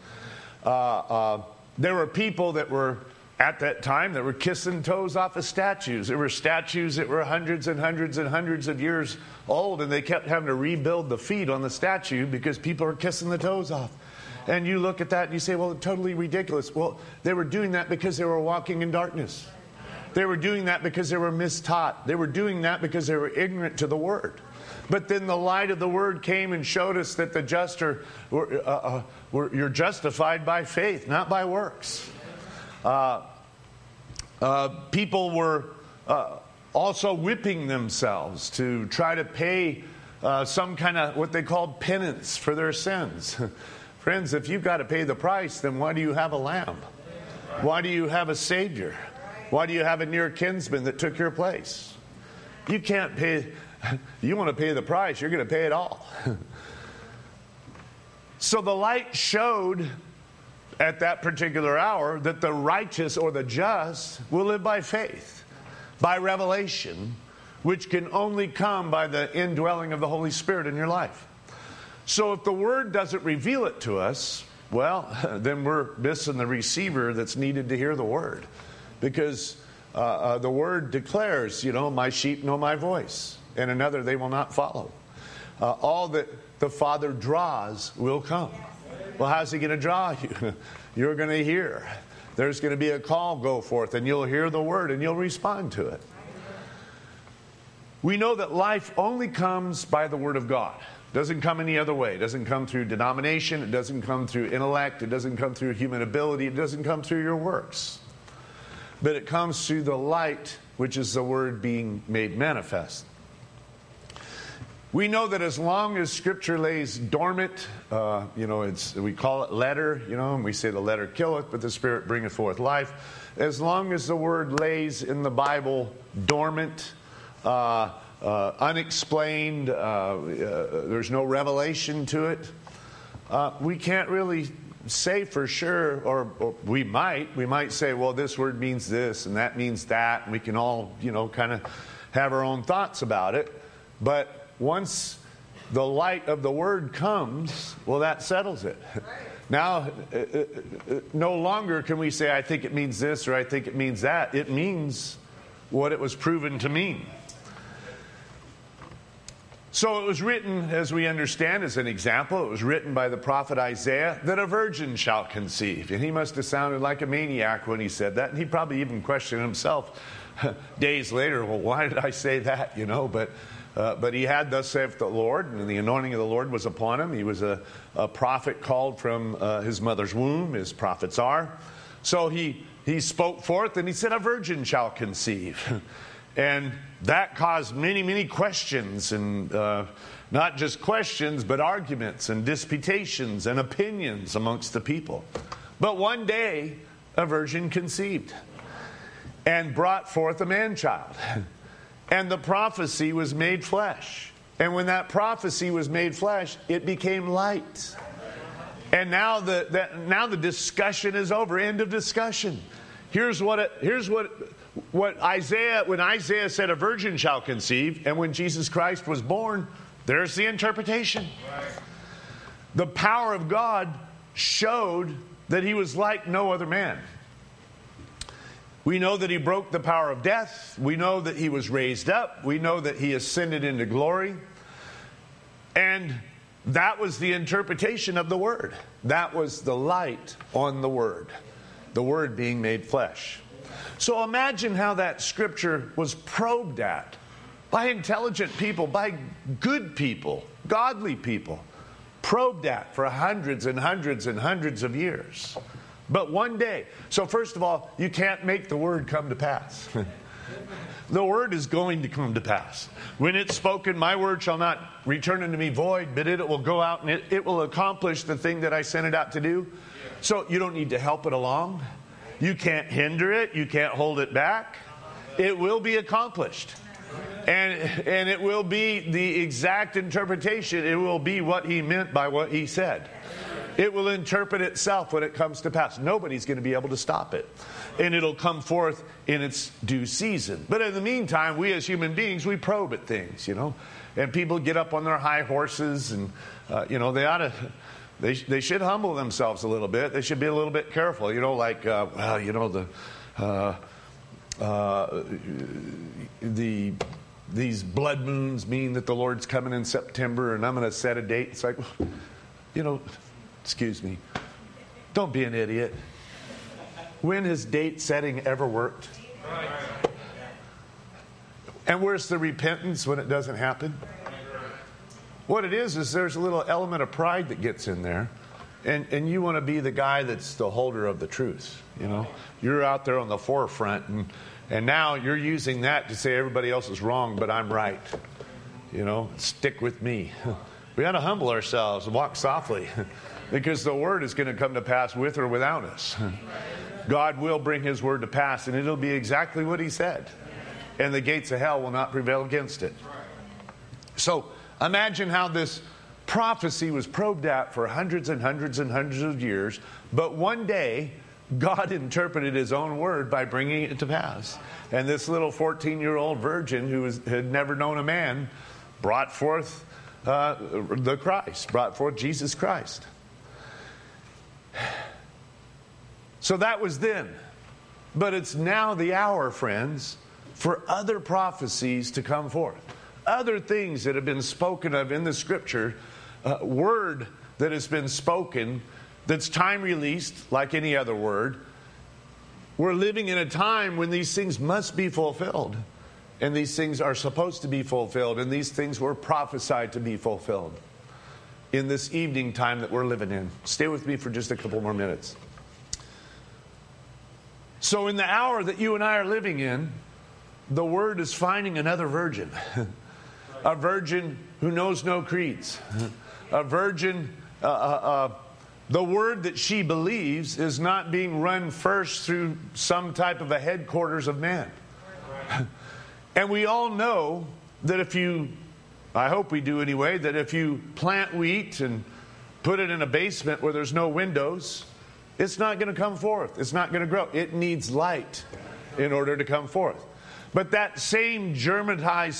There were people that were, at that time, that were kissing toes off of statues. There were statues that were hundreds and hundreds and hundreds of years old, and they kept having to rebuild the feet on the statue because people are kissing the toes off. And you look at that and you say, well, it's totally ridiculous. Well, they were doing that because they were walking in darkness. They were doing that because they were mistaught. They were doing that because they were ignorant to the Word. But then the light of the Word came and showed us that the just you're justified by faith, not by works. People were also whipping themselves to try to pay some kind of what they called penance for their sins. Friends, if you've got to pay the price, then why do you have a lamb? Why do you have a Savior? Why do you have a near kinsman that took your place? You can't pay. You want to pay the price, you're going to pay it all. So the light showed at that particular hour that the righteous or the just will live by faith, by revelation, which can only come by the indwelling of the Holy Spirit in your life. So if the Word doesn't reveal it to us, well, then we're missing the receiver that's needed to hear the Word. Because the Word declares, my sheep know my voice, and another they will not follow. All that the Father draws will come. Well, how's He going to draw you? You're going to hear. There's going to be a call go forth, and you'll hear the Word, and you'll respond to it. We know that life only comes by the Word of God. It doesn't come any other way. It doesn't come through denomination. It doesn't come through intellect. It doesn't come through human ability. It doesn't come through your works. But it comes through the light, which is the Word being made manifest. We know that as long as Scripture lays dormant, we call it letter, and we say the letter killeth, but the Spirit bringeth forth life. As long as the Word lays in the Bible dormant, unexplained, there's no revelation to it, we can't really say for sure, or we might say, well, this word means this and that means that, and we can all, kind of have our own thoughts about it. But once the light of the Word comes, well, that settles it. Now, no longer can we say, I think it means this or I think it means that. It means what it was proven to mean. So it was written, as we understand, as an example, it was written by the prophet Isaiah, that a virgin shall conceive. And he must have sounded like a maniac when he said that. And he probably even questioned himself days later, well, why did I say that, But he had, thus saith the Lord, and the anointing of the Lord was upon him. He was a prophet called from his mother's womb, as prophets are. So he spoke forth, and he said, a virgin shall conceive. And that caused many, many questions, and not just questions, but arguments and disputations and opinions amongst the people. But one day, a virgin conceived. and brought forth a man-child. And the prophecy was made flesh. And when that prophecy was made flesh, it became light. And now the discussion is over. End of discussion. Here's what Isaiah, when Isaiah said a virgin shall conceive, and when Jesus Christ was born, there's the interpretation. The power of God showed that he was like no other man. We know that he broke the power of death. We know that he was raised up. We know that he ascended into glory. And that was the interpretation of the Word. That was the light on the Word. The Word being made flesh. So imagine how that scripture was probed at by intelligent people, by good people, godly people. Probed at for hundreds and hundreds and hundreds of years. But one day, so first of all, you can't make the Word come to pass. The Word is going to come to pass. When it's spoken, my word shall not return unto me void, but it will go out and it will accomplish the thing that I sent it out to do. So you don't need to help it along. You can't hinder it. You can't hold it back. It will be accomplished. And it will be the exact interpretation. It will be what he meant by what he said. It will interpret itself when it comes to pass. Nobody's going to be able to stop it. And it'll come forth in its due season. But in the meantime, we as human beings, we probe at things, And people get up on their high horses and, they should humble themselves a little bit. They should be a little bit careful, these blood moons mean that the Lord's coming in September and I'm going to set a date. It's like, excuse me, don't be an idiot. When has date setting ever worked? And where's the repentance when it doesn't happen? What it is there's a little element of pride that gets in there. And you want to be the guy that's the holder of the truth. You're out there on the forefront and now you're using that to say everybody else is wrong, but I'm right. Stick with me. We got to humble ourselves and walk softly because the Word is going to come to pass with or without us. God will bring His Word to pass and it'll be exactly what He said. And the gates of hell will not prevail against it. So imagine how this prophecy was probed at for hundreds and hundreds and hundreds of years. But one day, God interpreted His own word by bringing it to pass. And this little 14-year-old virgin who had never known a man brought forth the Christ, brought forth Jesus Christ. So that was then. But it's now the hour, friends, for other prophecies to come forth. Other things that have been spoken of in the Scripture, word that has been spoken that's time released like any other word. We're living in a time when these things must be fulfilled. And these things are supposed to be fulfilled. And these things were prophesied to be fulfilled in this evening time that we're living in. Stay with me for just a couple more minutes. So in the hour that you and I are living in, the Word is finding another virgin. A virgin who knows no creeds. A virgin, the word that she believes is not being run first through some type of a headquarters of man. And we all know that I hope we do anyway, that if you plant wheat and put it in a basement where there's no windows, it's not going to come forth. It's not going to grow. It needs light in order to come forth. But that same germinated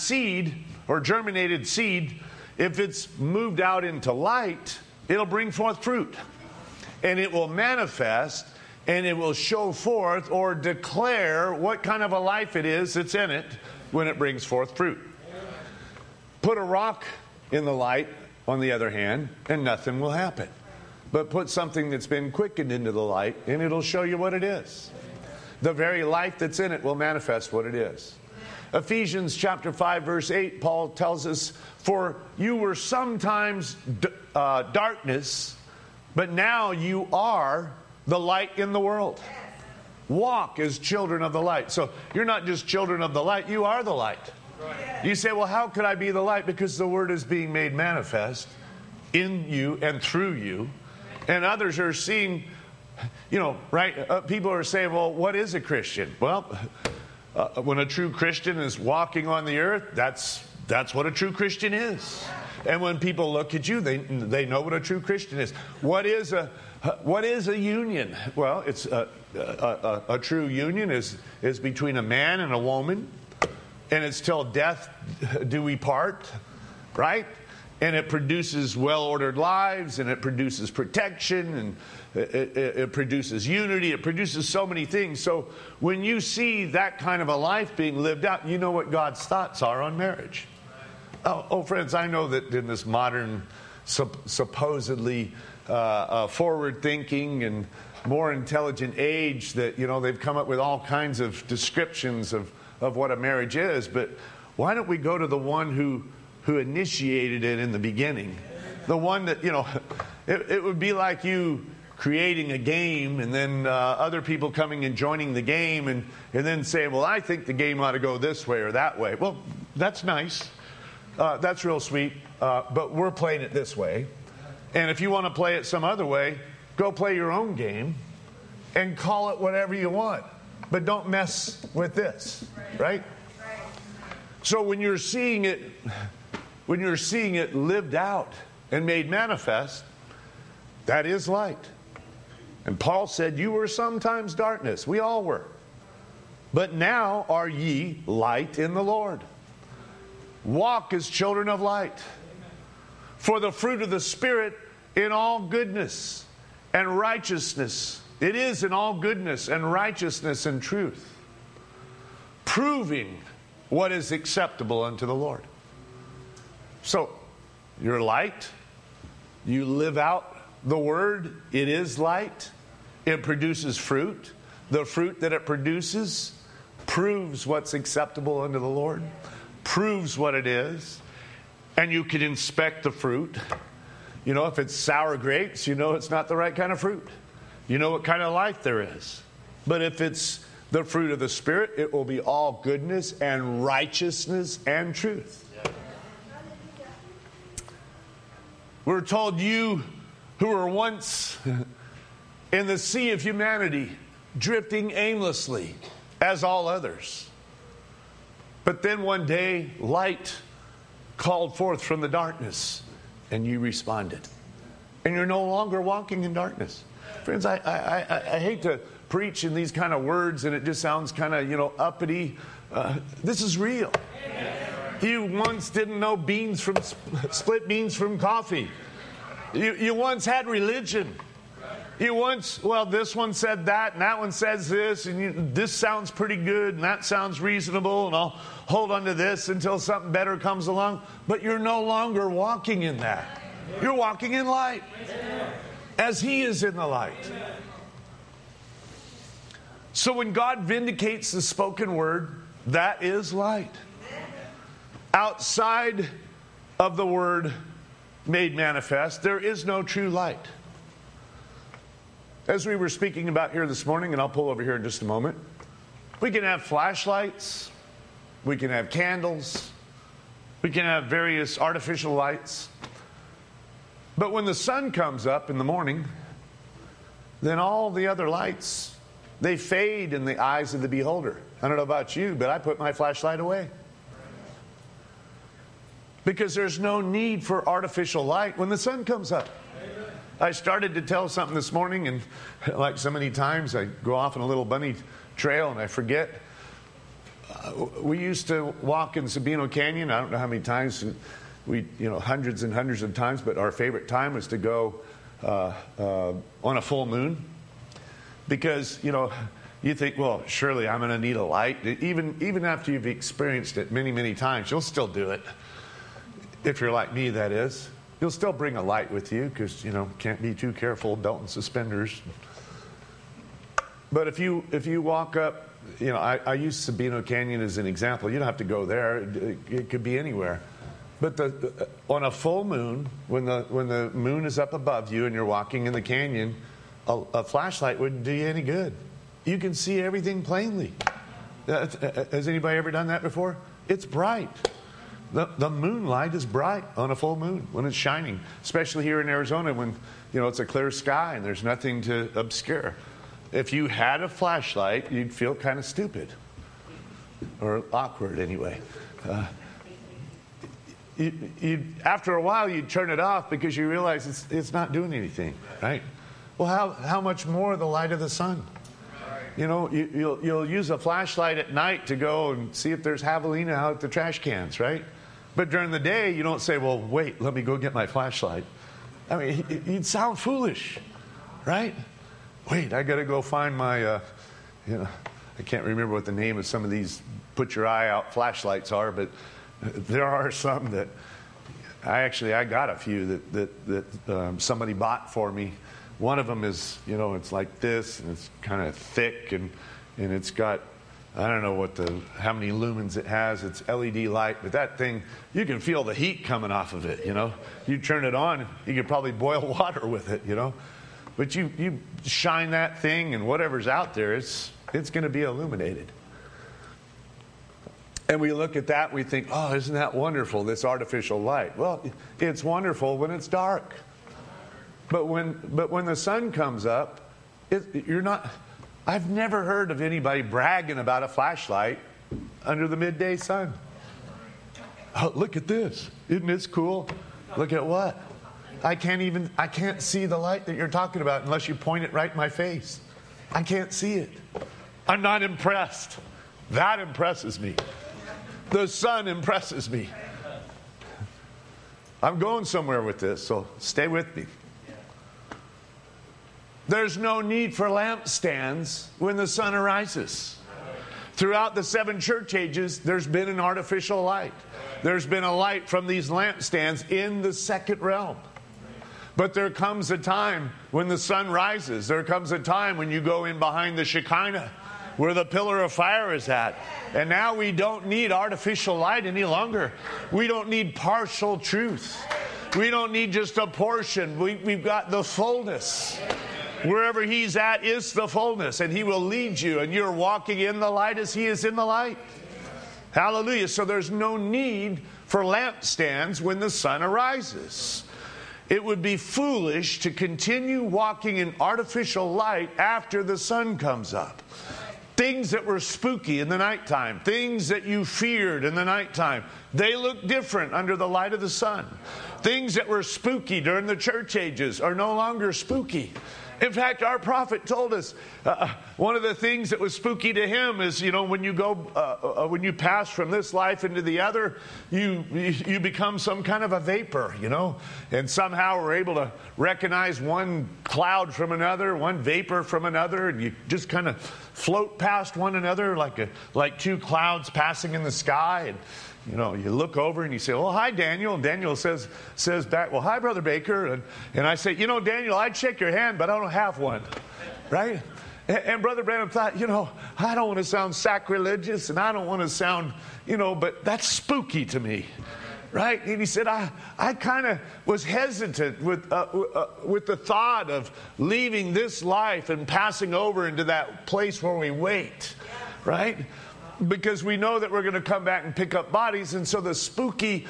seed, if it's moved out into light, it'll bring forth fruit. And it will manifest, and it will show forth or declare what kind of a life it is that's in it when it brings forth fruit. Put a rock in the light, on the other hand, and nothing will happen. But put something that's been quickened into the light, and it'll show you what it is. The very life that's in it will manifest what it is. Ephesians chapter 5, verse 8, Paul tells us, "For you were sometimes darkness, but now you are the light in the world." Walk as children of the light. So you're not just children of the light, you are the light. You say, well, how could I be the light? Because the Word is being made manifest in you and through you. And others are seeing right? People are saying, well, what is a Christian? Well, when a true Christian is walking on the earth, that's what a true Christian is. And when people look at you, they know what a true Christian is. What is a union? Well, it's a true union is between a man and a woman, and it's till death do we part, right? And it produces well-ordered lives, and it produces protection, and it produces unity. It produces so many things. So when you see that kind of a life being lived out, you know what God's thoughts are on marriage. Oh, friends, I know that in this modern, supposedly forward-thinking and more intelligent age that, they've come up with all kinds of descriptions of what a marriage is. But why don't we go to the one who initiated it in the beginning? The one that, it would be like you creating a game and then other people coming and joining the game and then saying, well, I think the game ought to go this way or that way. Well, that's nice. That's real sweet. But we're playing it this way. And if you want to play it some other way, go play your own game and call it whatever you want. But don't mess with this, right? So when you're seeing it lived out and made manifest, that is light. And Paul said, you were sometimes darkness. We all were. But now are ye light in the Lord. Walk as children of light. For the fruit of the Spirit in all goodness and righteousness. It is in all goodness and righteousness and truth. Proving what is acceptable unto the Lord. So, you're light. You live out the Word. It is light. It produces fruit. The fruit that it produces proves what's acceptable unto the Lord. Proves what it is. And you can inspect the fruit. If it's sour grapes, it's not the right kind of fruit. You know what kind of life there is. But if it's the fruit of the Spirit, it will be all goodness and righteousness and truth. We're told you who were once in the sea of humanity, drifting aimlessly as all others. But then one day, light called forth from the darkness, and you responded. And you're no longer walking in darkness. Friends, I hate to preach in these kind of words, and it just sounds kind of, uppity. This is real. You once didn't know split beans from coffee. You once had religion. You once, this one said that, and that one says this, and this sounds pretty good, and that sounds reasonable, and I'll hold on to this until something better comes along. But you're no longer walking in that. You're walking in light, as He is in the light. So when God vindicates the spoken word, that is light. Outside of the word made manifest, there is no true light. As we were speaking about here this morning, and I'll pull over here in just a moment, we can have flashlights, we can have candles, we can have various artificial lights. But when the sun comes up in the morning, then all the other lights, they fade in the eyes of the beholder. I don't know about you, but I put my flashlight away. Because there's no need for artificial light when the sun comes up. I started to tell something this morning, and like so many times, I go off on a little bunny trail and I forget. We used to walk in Sabino Canyon. I don't know how many times, hundreds and hundreds of times, but our favorite time was to go on a full moon. Because, you think, well, surely I'm going to need a light. Even after you've experienced it many, many times, you'll still do it. If you're like me, that is. You'll still bring a light with you because, can't be too careful, belt and suspenders. But if you walk up, I use Sabino Canyon as an example. You don't have to go there. It could be anywhere. But on a full moon, when the moon is up above you and you're walking in the canyon, a flashlight wouldn't do you any good. You can see everything plainly. Has anybody ever done that before? It's bright. The moonlight is bright on a full moon when it's shining, especially here in Arizona when, it's a clear sky and there's nothing to obscure. If you had a flashlight, you'd feel kind of stupid or awkward anyway. After a while, you'd turn it off because you realize it's not doing anything, right? Well, how much more the light of the sun? You'll use a flashlight at night to go and see if there's javelina out at the trash cans, right? But during the day, you don't say, well, wait, let me go get my flashlight. I mean, you'd sound foolish, right? Wait, I got to go find my, I can't remember what the name of some of these put your eye out flashlights are, but there are some that I got a few that somebody bought for me. One of them is, it's like this, and it's kind of thick, and it's got, I don't know how many lumens it has. It's LED light, but that thing, you can feel the heat coming off of it, You turn it on, you could probably boil water with it, But you shine that thing, and whatever's out there, it's going to be illuminated. And we look at that, and we think, oh, isn't that wonderful, this artificial light? Well, it's wonderful when it's dark. But when the sun comes up, I've never heard of anybody bragging about a flashlight under the midday sun. Oh, look at this. Isn't this cool? Look at what? I can't see the light that you're talking about unless you point it right in my face. I can't see it. I'm not impressed. That impresses me. The sun impresses me. I'm going somewhere with this, so stay with me. There's no need for lampstands when the sun arises. Throughout the 7 church ages, there's been an artificial light. There's been a light from these lampstands in the second realm. But there comes a time when the sun rises. There comes a time when you go in behind the Shekinah, where the pillar of fire is at. And now we don't need artificial light any longer. We don't need partial truth. We don't need just a portion. We've got the fullness. Wherever He's at is the fullness, and He will lead you, and you're walking in the light as He is in the light. Hallelujah. So there's no need for lampstands when the sun arises. It would be foolish to continue walking in artificial light after the sun comes up. Things that were spooky in the nighttime, things that you feared in the nighttime, they look different under the light of the sun. Things that were spooky during the church ages are no longer spooky. In fact, our prophet told us one of the things that was spooky to him is, when you pass from this life into the other, you become some kind of a vapor, and somehow we're able to recognize one cloud from another, one vapor from another, and you just kind of float past one another like 2 clouds passing in the sky. And you look over and you say, well, hi, Daniel. And Daniel says back, well, hi, Brother Baker. And I say, Daniel, I'd shake your hand, but I don't have one. Right? And Brother Branham thought, I don't want to sound sacrilegious and I don't want to sound, but that's spooky to me. Right? And he said, I kind of was hesitant with the thought of leaving this life and passing over into that place where we wait. Right? Because we know that we're going to come back and pick up bodies. And so the spooky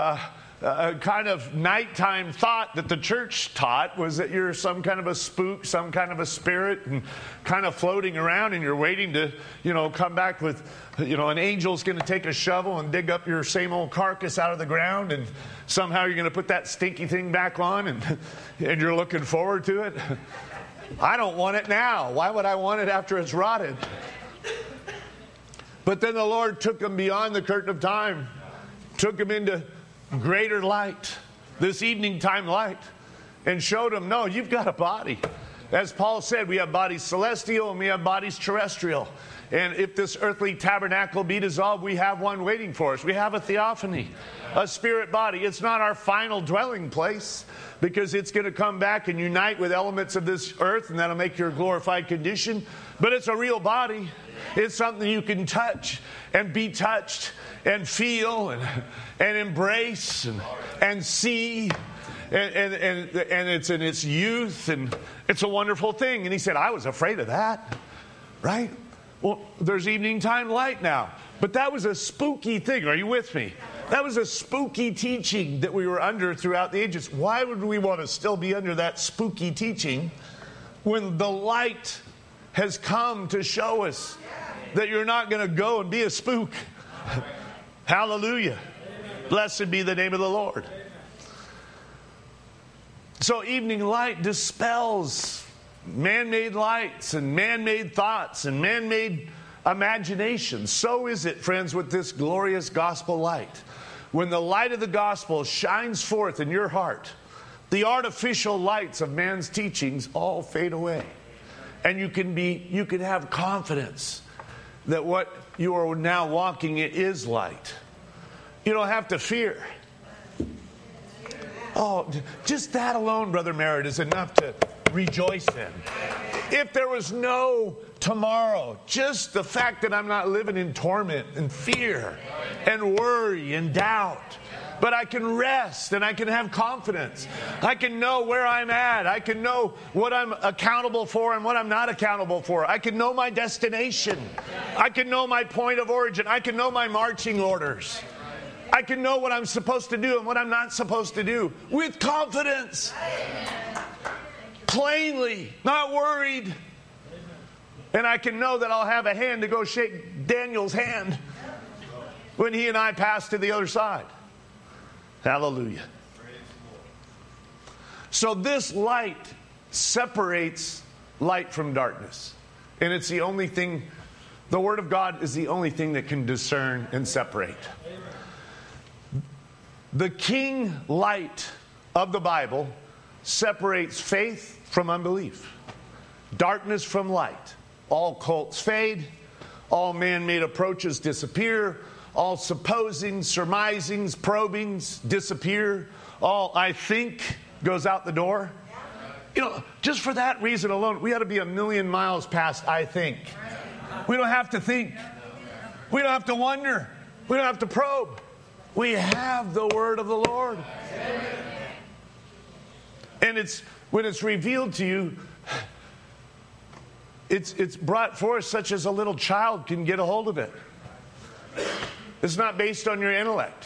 kind of nighttime thought that the church taught was that you're some kind of a spook, some kind of a spirit, and kind of floating around, and you're waiting to, come back with, an angel's going to take a shovel and dig up your same old carcass out of the ground, and somehow you're going to put that stinky thing back on, and you're looking forward to it. I don't want it now. Why would I want it after it's rotted? But then the Lord took them beyond the curtain of time, took them into greater light, this evening time light, and showed them, no, you've got a body. As Paul said, we have bodies celestial and we have bodies terrestrial. And if this earthly tabernacle be dissolved, we have one waiting for us. We have a theophany, a spirit body. It's not our final dwelling place, because it's going to come back and unite with elements of this earth, and that'll make your glorified condition. But it's a real body. It's something you can touch and be touched and feel and embrace and see. And it's in its youth, and it's a wonderful thing. And he said, I was afraid of that. Right? Well, there's evening time light now. But that was a spooky thing. Are you with me? That was a spooky teaching that we were under throughout the ages. Why would we want to still be under that spooky teaching when the light has come to show us that you're not going to go and be a spook? Hallelujah. Blessed be the name of the Lord. So evening light dispels man-made lights and man-made thoughts and man-made imaginations. So is it, friends, with this glorious gospel light. When the light of the gospel shines forth in your heart, the artificial lights of man's teachings all fade away. And you can have confidence that what you are now walking in is light. You don't have to fear. Oh, just that alone, Brother Merritt, is enough to rejoice in. If there was no tomorrow, just the fact that I'm not living in torment and fear and worry and doubt, but I can rest and I can have confidence. I can know where I'm at. I can know what I'm accountable for and what I'm not accountable for. I can know my destination. I can know my point of origin. I can know my marching orders. I can know what I'm supposed to do and what I'm not supposed to do with confidence. Plainly, not worried. And I can know that I'll have a hand to go shake Daniel's hand when he and I pass to the other side. Hallelujah. So this light separates light from darkness. And it's the only thing, the Word of God is the only thing that can discern and separate. The king light of the Bible separates faith from unbelief, darkness from light. All cults fade, all man-made approaches disappear, all supposings, surmisings, probings disappear, all I think goes out the door. You know, just for that reason alone, we ought to be 1,000,000 miles past I think. We don't have to think. We don't have to wonder. We don't have to probe. We have the word of the Lord. And it's when it's revealed to you, it's brought forth such as a little child can get a hold of it. It's not based on your intellect.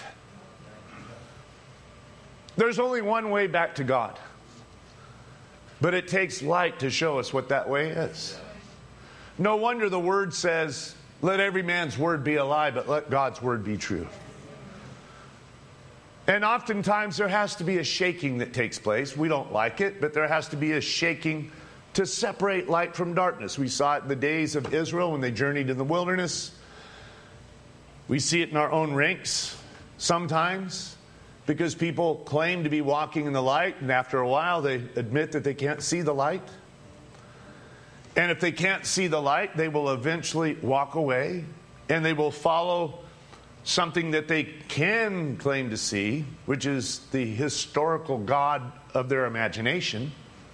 There's only one way back to God. But it takes light to show us what that way is. No wonder the word says, let every man's word be a lie, but let God's word be true. And oftentimes there has to be a shaking that takes place. We don't like it, but there has to be a shaking to separate light from darkness. We saw it in the days of Israel when they journeyed in the wilderness. We see it in our own ranks sometimes because people claim to be walking in the light, and after a while they admit that they can't see the light. And if they can't see the light, they will eventually walk away and they will follow something that they can claim to see, which is the historical God of their imagination.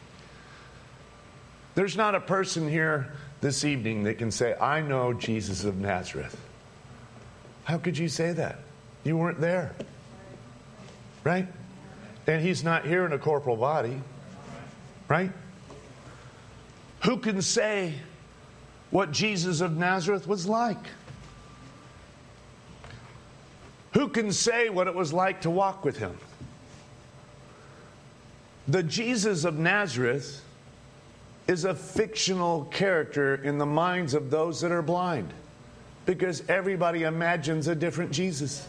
There's not a person here this evening that can say, I know Jesus of Nazareth. How could you say that? You weren't there. Right? And he's not here in a corporal body. Right? Who can say what Jesus of Nazareth was like? Who can say what it was like to walk with him? The Jesus of Nazareth is a fictional character in the minds of those that are blind, because everybody imagines a different Jesus.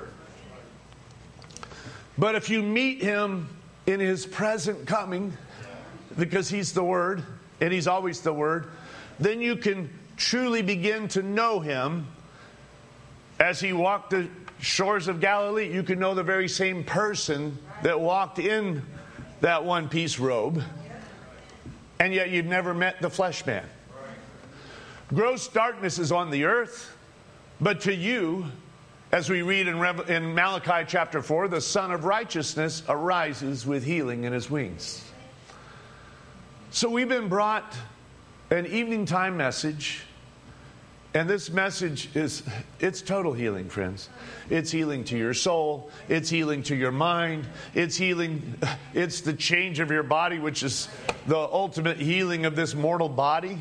But if you meet him in his present coming, because he's the Word, and he's always the Word, then you can truly begin to know him. As he walked the shores of Galilee, you can know the very same person that walked in that one-piece robe, and yet you've never met the flesh man. Gross darkness is on the earth, but to you, as we read in Malachi chapter 4, the Son of Righteousness arises with healing in his wings. So we've been brought an evening time message. And this message it's total healing, friends. It's healing to your soul. It's healing to your mind. It's healing. It's the change of your body, which is the ultimate healing of this mortal body.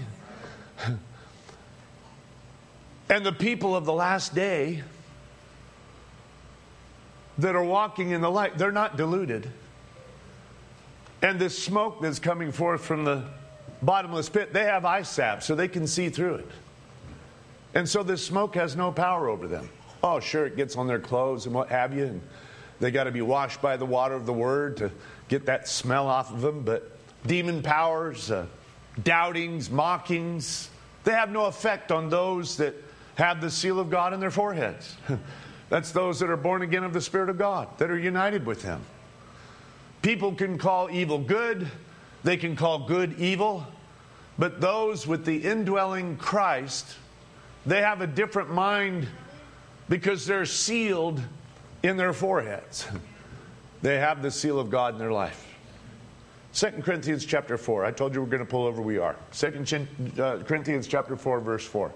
And the people of the last day that are walking in the light, they're not deluded. And this smoke that's coming forth from the bottomless pit, they have eye salve so they can see through it. And so this smoke has no power over them. Oh, sure, it gets on their clothes and what have you, and they got to be washed by the water of the Word to get that smell off of them. But demon powers, doubtings, mockings, they have no effect on those that have the seal of God in their foreheads. That's those that are born again of the Spirit of God, that are united with Him. People can call evil good, they can call good evil, but those with the indwelling Christ, they have a different mind because they're sealed in their foreheads. They have the seal of God in their life. 2 Corinthians chapter 4. I told you we're going to pull over, we are. 2 Corinthians chapter 4, verse 4.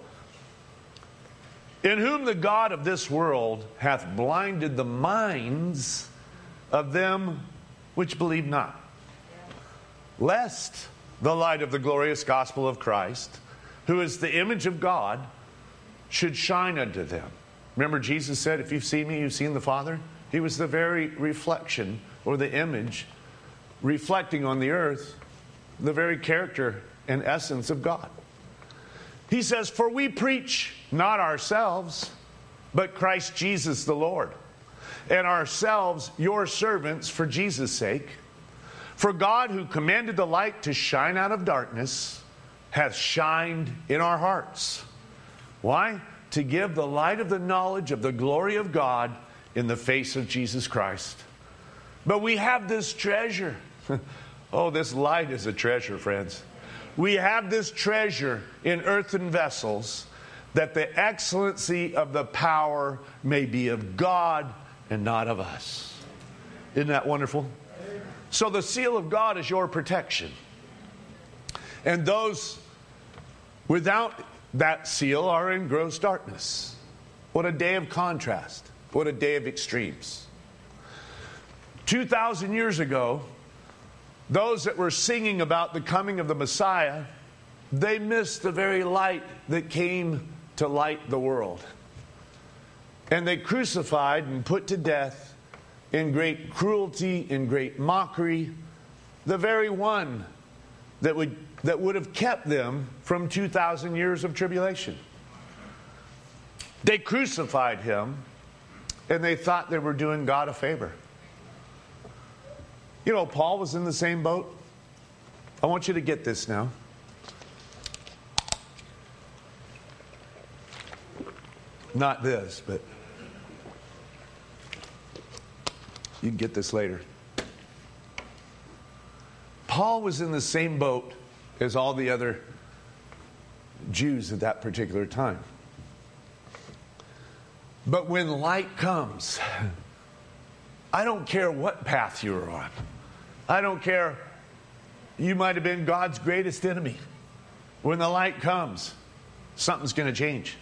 In whom the God of this world hath blinded the minds of them which believe not, lest the light of the glorious gospel of Christ, who is the image of God, should shine unto them. Remember, Jesus said, if you've seen me, you've seen the Father. He was the very reflection, or the image, reflecting on the earth the very character and essence of God. He says, for we preach not ourselves, but Christ Jesus the Lord, and ourselves your servants for Jesus' sake. For God, who commanded the light to shine out of darkness, hath shined in our hearts. Why? To give the light of the knowledge of the glory of God in the face of Jesus Christ. But we have this treasure. Oh, this light is a treasure, friends. We have this treasure in earthen vessels, that the excellency of the power may be of God and not of us. Isn't that wonderful? So the seal of God is your protection. And those without that seal are in gross darkness. What a day of contrast. What a day of extremes. 2,000 years ago, those that were singing about the coming of the Messiah, they missed the very light that came to light the world. And they crucified and put to death in great cruelty, in great mockery, the very one that would have kept them from 2,000 years of tribulation. They crucified him, and they thought they were doing God a favor. You know, Paul was in the same boat. I want you to get this now. Not this, but you can get this later. Paul was in the same boat as all the other Jews at that particular time. But when light comes, I don't care what path you're on. I don't care. You might have been God's greatest enemy. When the light comes, something's going to change.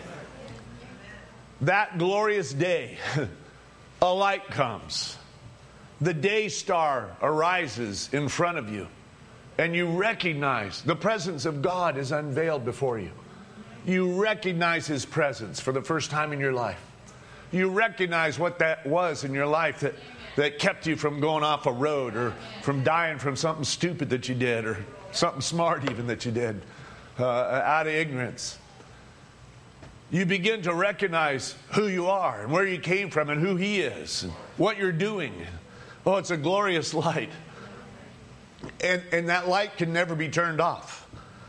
That glorious day, a light comes. The day star arises in front of you, and you recognize the presence of God is unveiled before you. You recognize His presence for the first time in your life. You recognize what that was in your life that kept you from going off a road, or from dying from something stupid that you did, or something smart even that you did out of ignorance. You begin to recognize who you are and where you came from and who He is and what you're doing. Oh, it's a glorious light. And that light can never be turned off.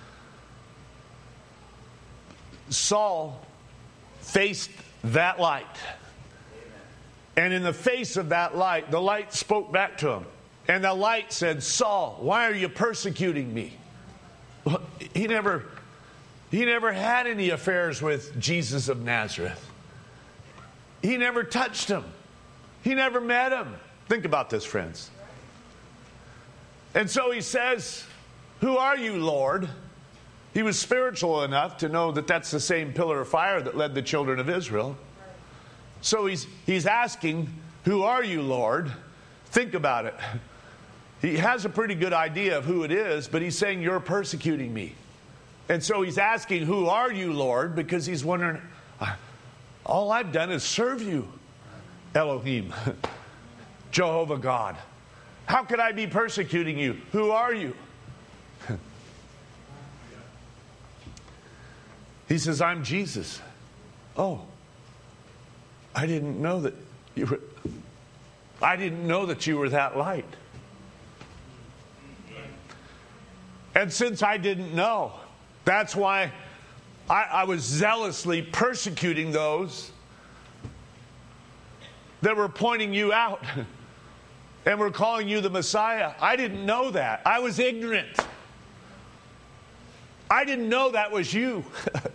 Saul faced that light. And in the face of that light, the light spoke back to him. And the light said, Saul, why are you persecuting me? Well, he never had any affairs with Jesus of Nazareth. He never touched him. He never met him. Think about this, friends. And so he says, who are you, Lord? He was spiritual enough to know that that's the same pillar of fire that led the children of Israel. So he's asking, who are you, Lord? Think about it. He has a pretty good idea of who it is, but he's saying, you're persecuting me. And so he's asking, who are you, Lord? Because he's wondering, all I've done is serve you. Elohim, Jehovah God. How could I be persecuting you? Who are you? He says, I'm Jesus. Oh, I didn't know that you were that light. And since I didn't know, that's why I was zealously persecuting those that were pointing you out and were calling you the Messiah. I didn't know that. I was ignorant. I didn't know that was you.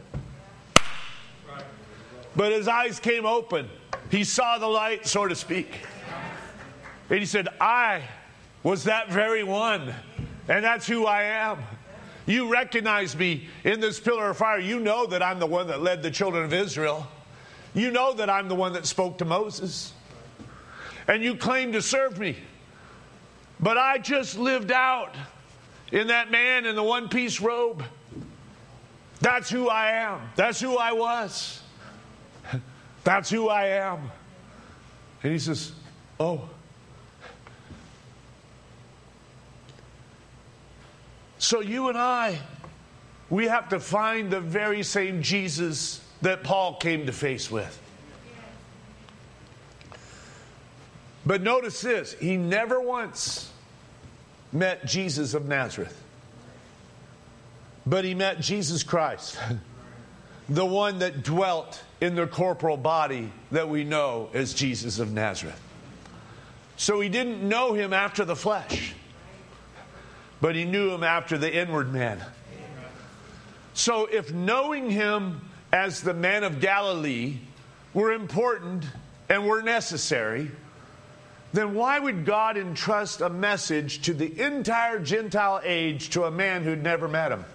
But his eyes came open. He saw the light, so to speak. And he said, I was that very one. And that's who I am. You recognize me in this pillar of fire. You know that I'm the one that led the children of Israel. You know that I'm the one that spoke to Moses. And you claim to serve me. But I just lived out in that man in the one-piece robe. That's who I am. That's who I was. That's who I am. And he says, oh. So you and I, we have to find the very same Jesus that Paul came to face with. But notice this, he never once met Jesus of Nazareth. But he met Jesus Christ, the one that dwelt in the corporal body that we know as Jesus of Nazareth. So he didn't know him after the flesh, but he knew him after the inward man. So if knowing him as the man of Galilee were important and were necessary, then why would God entrust a message to the entire Gentile age to a man who'd never met him?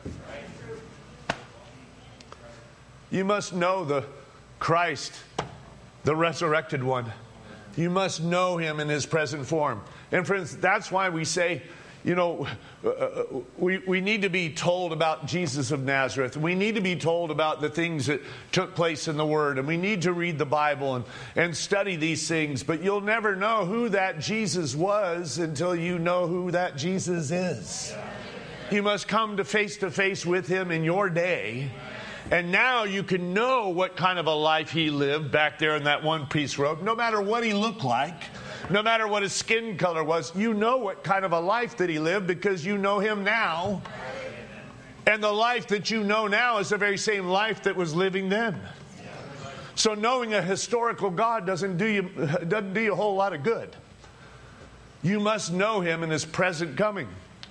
You must know the Christ, the resurrected one. You must know him in his present form. And friends, that's why we say, you know, we need to be told about Jesus of Nazareth. We need to be told about the things that took place in the Word. And we need to read the Bible and study these things. But you'll never know who that Jesus was until you know who that Jesus is. You must come to face with him in your day. And now you can know what kind of a life he lived back there in that one-piece robe. No matter what he looked like, no matter what his skin color was, you know what kind of a life that he lived because you know him now. And the life that you know now is the very same life that was living then. So knowing a historical God doesn't do you a whole lot of good. You must know him in his present coming.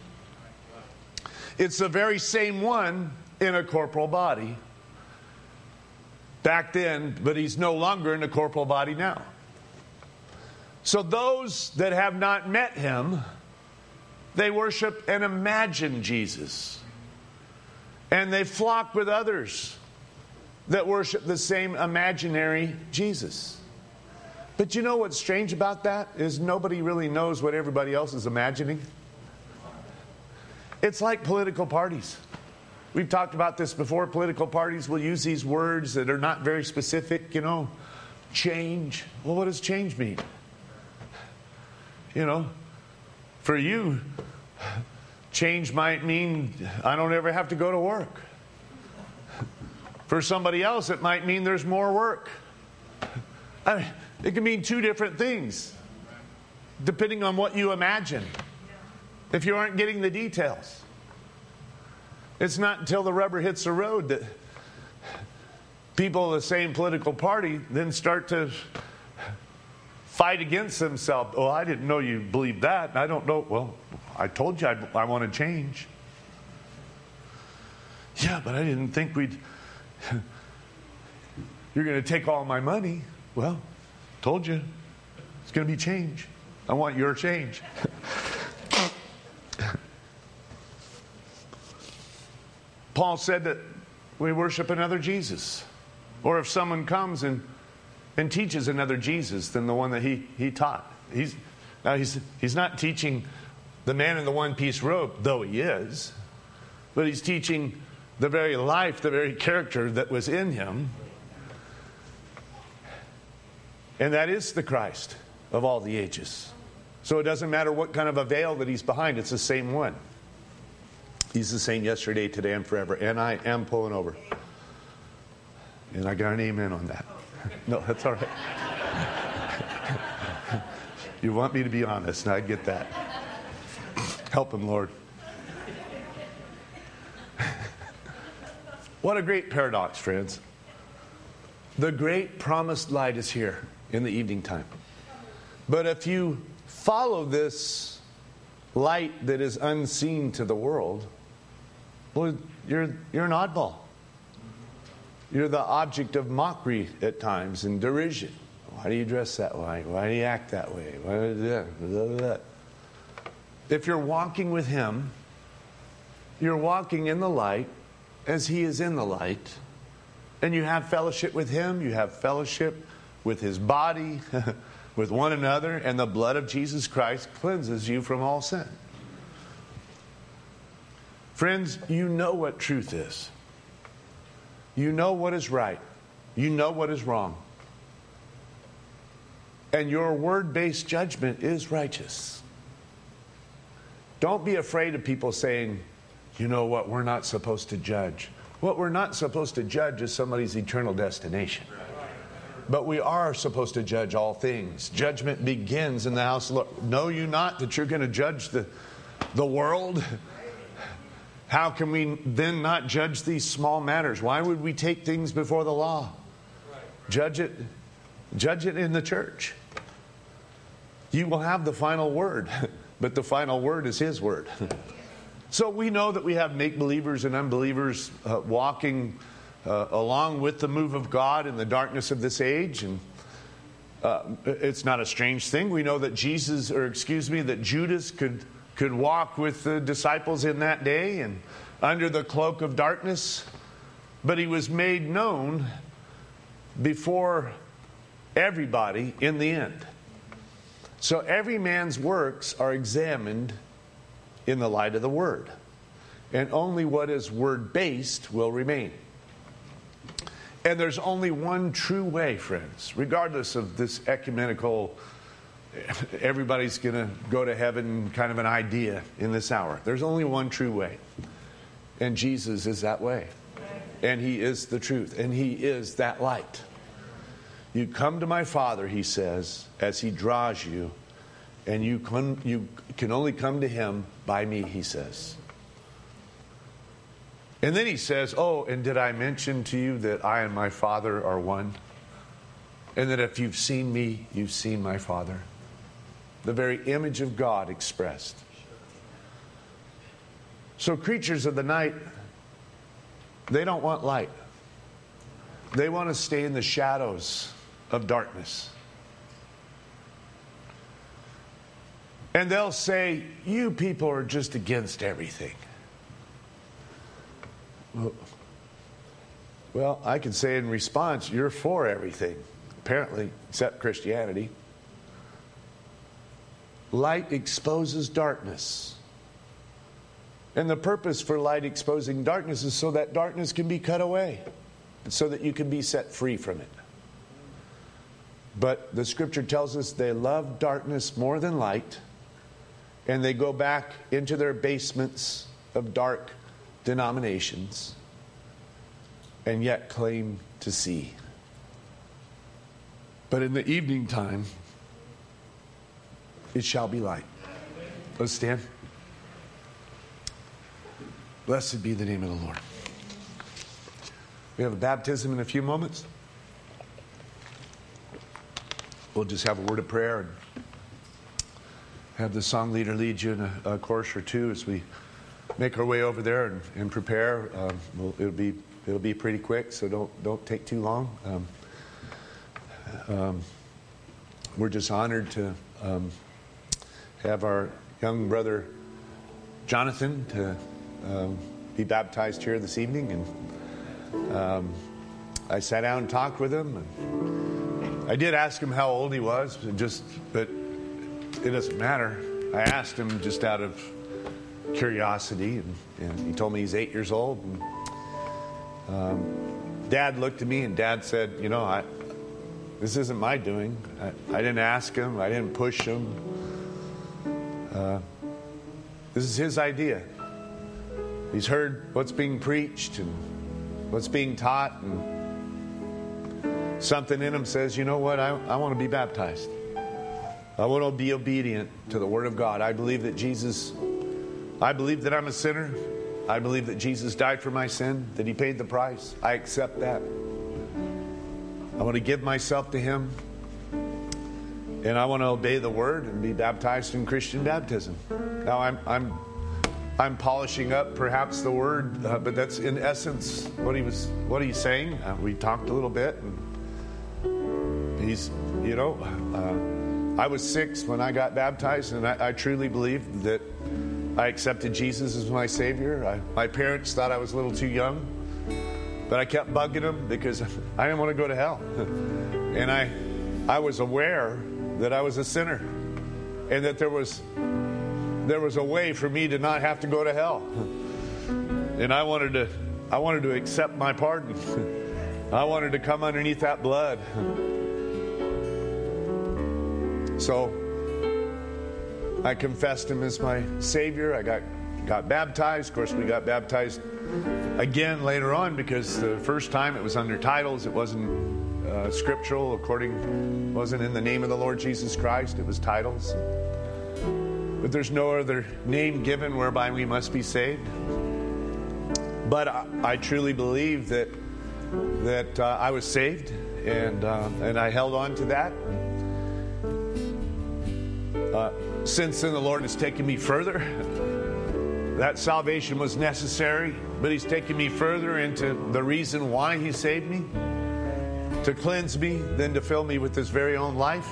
It's the very same one in a corporal body back then, but he's no longer in a corporal body now. So those that have not met him, they worship and imagine Jesus. And they flock with others that worship the same imaginary Jesus. But you know what's strange about that is nobody really knows what everybody else is imagining. It's like political parties. We've talked about this before. Political parties will use these words that are not very specific, you know. Change. Well, what does change mean? You know, for you, change might mean I don't ever have to go to work. For somebody else, it might mean there's more work. I mean, it can mean two different things, depending on what you imagine, if you aren't getting the details. It's not until the rubber hits the road that people of the same political party then start to fight against themselves. Oh, I didn't know you believed that. I don't know. Well, I told you I want to change. Yeah, but I didn't think you're going to take all my money. Well, told you. It's going to be change. I want your change. Paul said that we worship another Jesus. Or if someone comes and teaches another Jesus than the one that he taught. He's not teaching the man in the one-piece robe, though he is. But he's teaching the very life, the very character that was in him. And that is the Christ of all the ages. So it doesn't matter what kind of a veil that he's behind, it's the same one. He's the same yesterday, today, and forever. And I am pulling over. And I got an amen on that. No, that's all right. You want me to be honest, and I get that. Help him, Lord. What a great paradox, friends. The great promised light is here in the evening time. But if you follow this light that is unseen to the world, well, you're an oddball. You're the object of mockery at times and derision. Why do you dress that way? Why do you act that way? Why do you that? If you're walking with him, you're walking in the light as he is in the light. And you have fellowship with him. You have fellowship with his body, with one another. And the blood of Jesus Christ cleanses you from all sin. Friends, you know what truth is. You know what is right. You know what is wrong. And your word-based judgment is righteous. Don't be afraid of people saying, you know what, we're not supposed to judge. What we're not supposed to judge is somebody's eternal destination. But we are supposed to judge all things. Judgment begins in the house of the Lord. Know you not that you're going to judge the world? How can we then not judge these small matters? Why would we take things before the law? Judge it in the church. You will have the final word, but the final word is his word. So we know that we have make-believers and unbelievers walking along with the move of God in the darkness of this age, and it's not a strange thing. We know that that Judas could walk with the disciples in that day and under the cloak of darkness, but he was made known before everybody in the end. So every man's works are examined in the light of the Word. And only what is Word-based will remain. And there's only one true way, friends, regardless of this ecumenical, everybody's going to go to heaven kind of an idea in this hour. There's only one true way. And Jesus is that way. And he is the truth. And he is that light. You come to my Father, he says, as he draws you, and you can only come to him by me, he says. And then he says, oh, and did I mention to you that I and my Father are one? And that if you've seen me, you've seen my Father. The very image of God expressed. So creatures of the night, they don't want light. They want to stay in the shadows of darkness. And they'll say, you people are just against everything. Well, I can say in response, you're for everything, apparently, except Christianity. Light exposes darkness. And the purpose for light exposing darkness is so that darkness can be cut away, so that you can be set free from it. But the scripture tells us they love darkness more than light, and they go back into their basements of dark denominations and yet claim to see. But in the evening time, it shall be light. Let's stand. Blessed be the name of the Lord. We have a baptism in a few moments. We'll just have a word of prayer and have the song leader lead you in a chorus or two as we make our way over there and prepare. It'll be pretty quick, so don't take too long. We're just honored to have our young brother Jonathan to be baptized here this evening, and I sat down and talked with him. And I did ask him how old he was, but it doesn't matter. I asked him just out of curiosity, and he told me he's 8 years old. And Dad looked at me, and Dad said, This isn't my doing. I didn't ask him. I didn't push him. This is his idea. He's heard what's being preached and what's being taught, and something in him says, you know what, I want to be baptized. I want to be obedient to the Word of God. I believe that I'm a sinner. I believe that Jesus died for my sin, that He paid the price. I accept that. I want to give myself to Him, and I want to obey the Word and be baptized in Christian baptism. Now I'm polishing up perhaps the word, but that's in essence what he's saying. We talked a little bit, and he's, I was 6 when I got baptized, and I truly believe that I accepted Jesus as my Savior. My parents thought I was a little too young, but I kept bugging them because I didn't want to go to hell. And I was aware that I was a sinner, and that there was a way for me to not have to go to hell. And I wanted to accept my pardon. I wanted to come underneath that blood. So I confessed Him as my Savior. I got baptized. Of course, we got baptized again later on, because the first time it was under titles. It wasn't scriptural, wasn't in the name of the Lord Jesus Christ. It was titles. But there's no other name given whereby we must be saved. But I truly believe that I was saved, and I held on to that. Since then, the Lord has taken me further. That salvation was necessary, but He's taken me further into the reason why He saved me, to cleanse me, then to fill me with His very own life.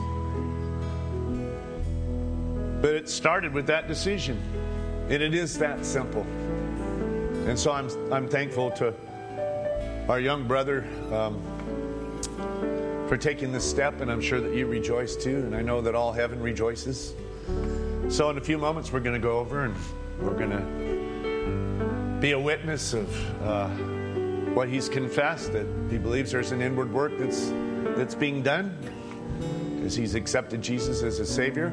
But it started with that decision, and it is that simple. And so I'm thankful to our young brother for taking this step, and I'm sure that you rejoice too, and I know that all heaven rejoices. So in a few moments we're going to go over and we're going to be a witness of what he's confessed, that he believes there's an inward work that's being done because he's accepted Jesus as his Savior.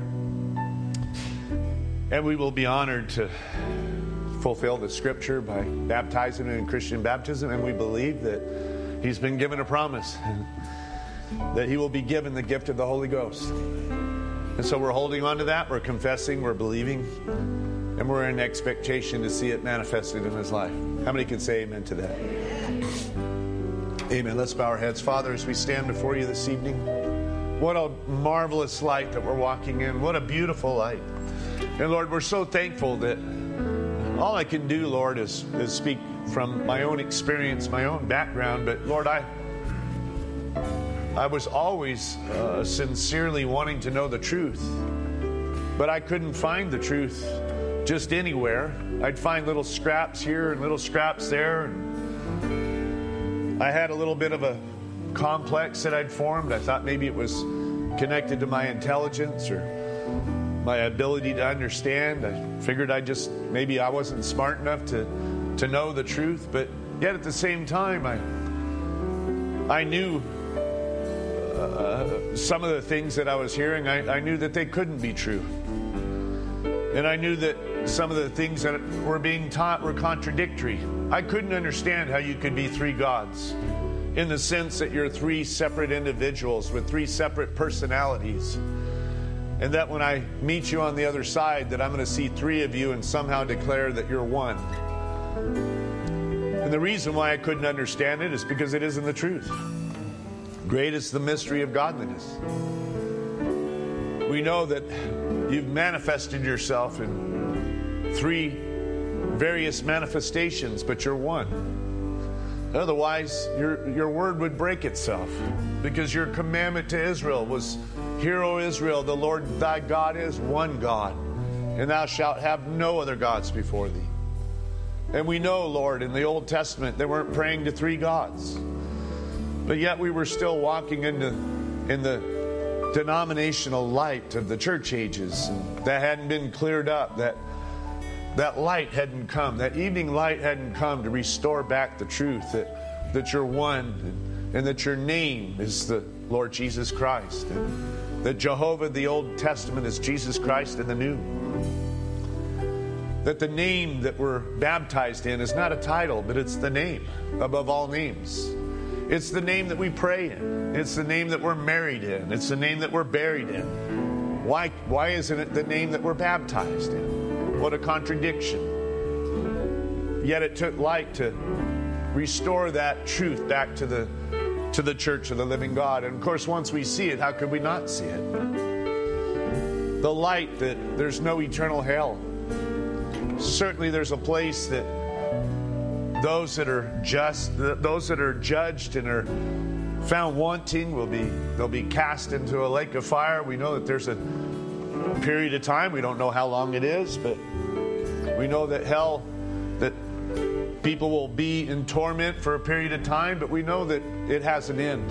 And we will be honored to fulfill the Scripture by baptizing him in Christian baptism, and we believe that he's been given a promise that he will be given the gift of the Holy Ghost. And so we're holding on to that, we're confessing, we're believing, and we're in expectation to see it manifested in his life. How many can say amen to that? Amen. Let's bow our heads. Father, as we stand before you this evening, what a marvelous light that we're walking in. What a beautiful light. And Lord, we're so thankful that all I can do, Lord, is speak from my own experience, my own background. But Lord, I was always sincerely wanting to know the truth, but I couldn't find the truth just anywhere. I'd find little scraps here and little scraps there. And I had a little bit of a complex that I'd formed. I thought maybe it was connected to my intelligence or my ability to understand. I figured maybe I wasn't smart enough to know the truth, but yet at the same time, I knew some of the things that I was hearing, I knew that they couldn't be true. And I knew that some of the things that were being taught were contradictory. I couldn't understand how you could be three gods in the sense that you're three separate individuals with three separate personalities. And that when I meet you on the other side, that I'm going to see three of you and somehow declare that you're one. And the reason why I couldn't understand it is because it isn't the truth. Great is the mystery of godliness. We know that you've manifested yourself in three various manifestations, but you're one. Otherwise, your word would break itself, because your commandment to Israel was, "Hear, O Israel, the Lord thy God is one God, and thou shalt have no other gods before thee." And we know, Lord, in the Old Testament, they weren't praying to three gods. But yet we were still walking in the denominational light of the church ages. And that hadn't been cleared up. That light hadn't come. That evening light hadn't come to restore back the truth that you're one, and that your name is the Lord Jesus Christ. And that Jehovah, the Old Testament, is Jesus Christ in the New. That the name that we're baptized in is not a title, but it's the name above all names. It's the name that we pray in. It's the name that we're married in. It's the name that we're buried in. Why isn't it the name that we're baptized in? What a contradiction. Yet it took light to restore that truth back to the church of the living God. And of course, once we see it, how could we not see it? The light that there's no eternal hell. Certainly there's a place that those that are just, those that are judged and are found wanting they'll be cast into a lake of fire. We know that there's a period of time. We don't know how long it is, but we know that hell, that people will be in torment for a period of time, but we know that it has an end.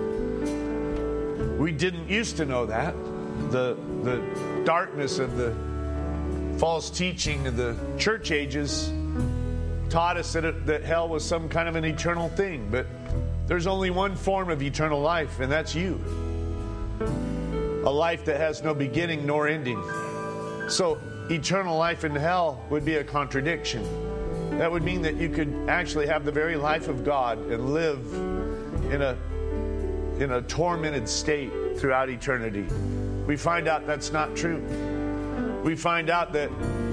We didn't used to know that. The darkness of the false teaching of the church ages taught us that hell was some kind of an eternal thing, but there's only one form of eternal life, and that's you. A life that has no beginning nor ending. So eternal life in hell would be a contradiction. That would mean that you could actually have the very life of God and live in a tormented state throughout eternity. We find out that's not true. We find out that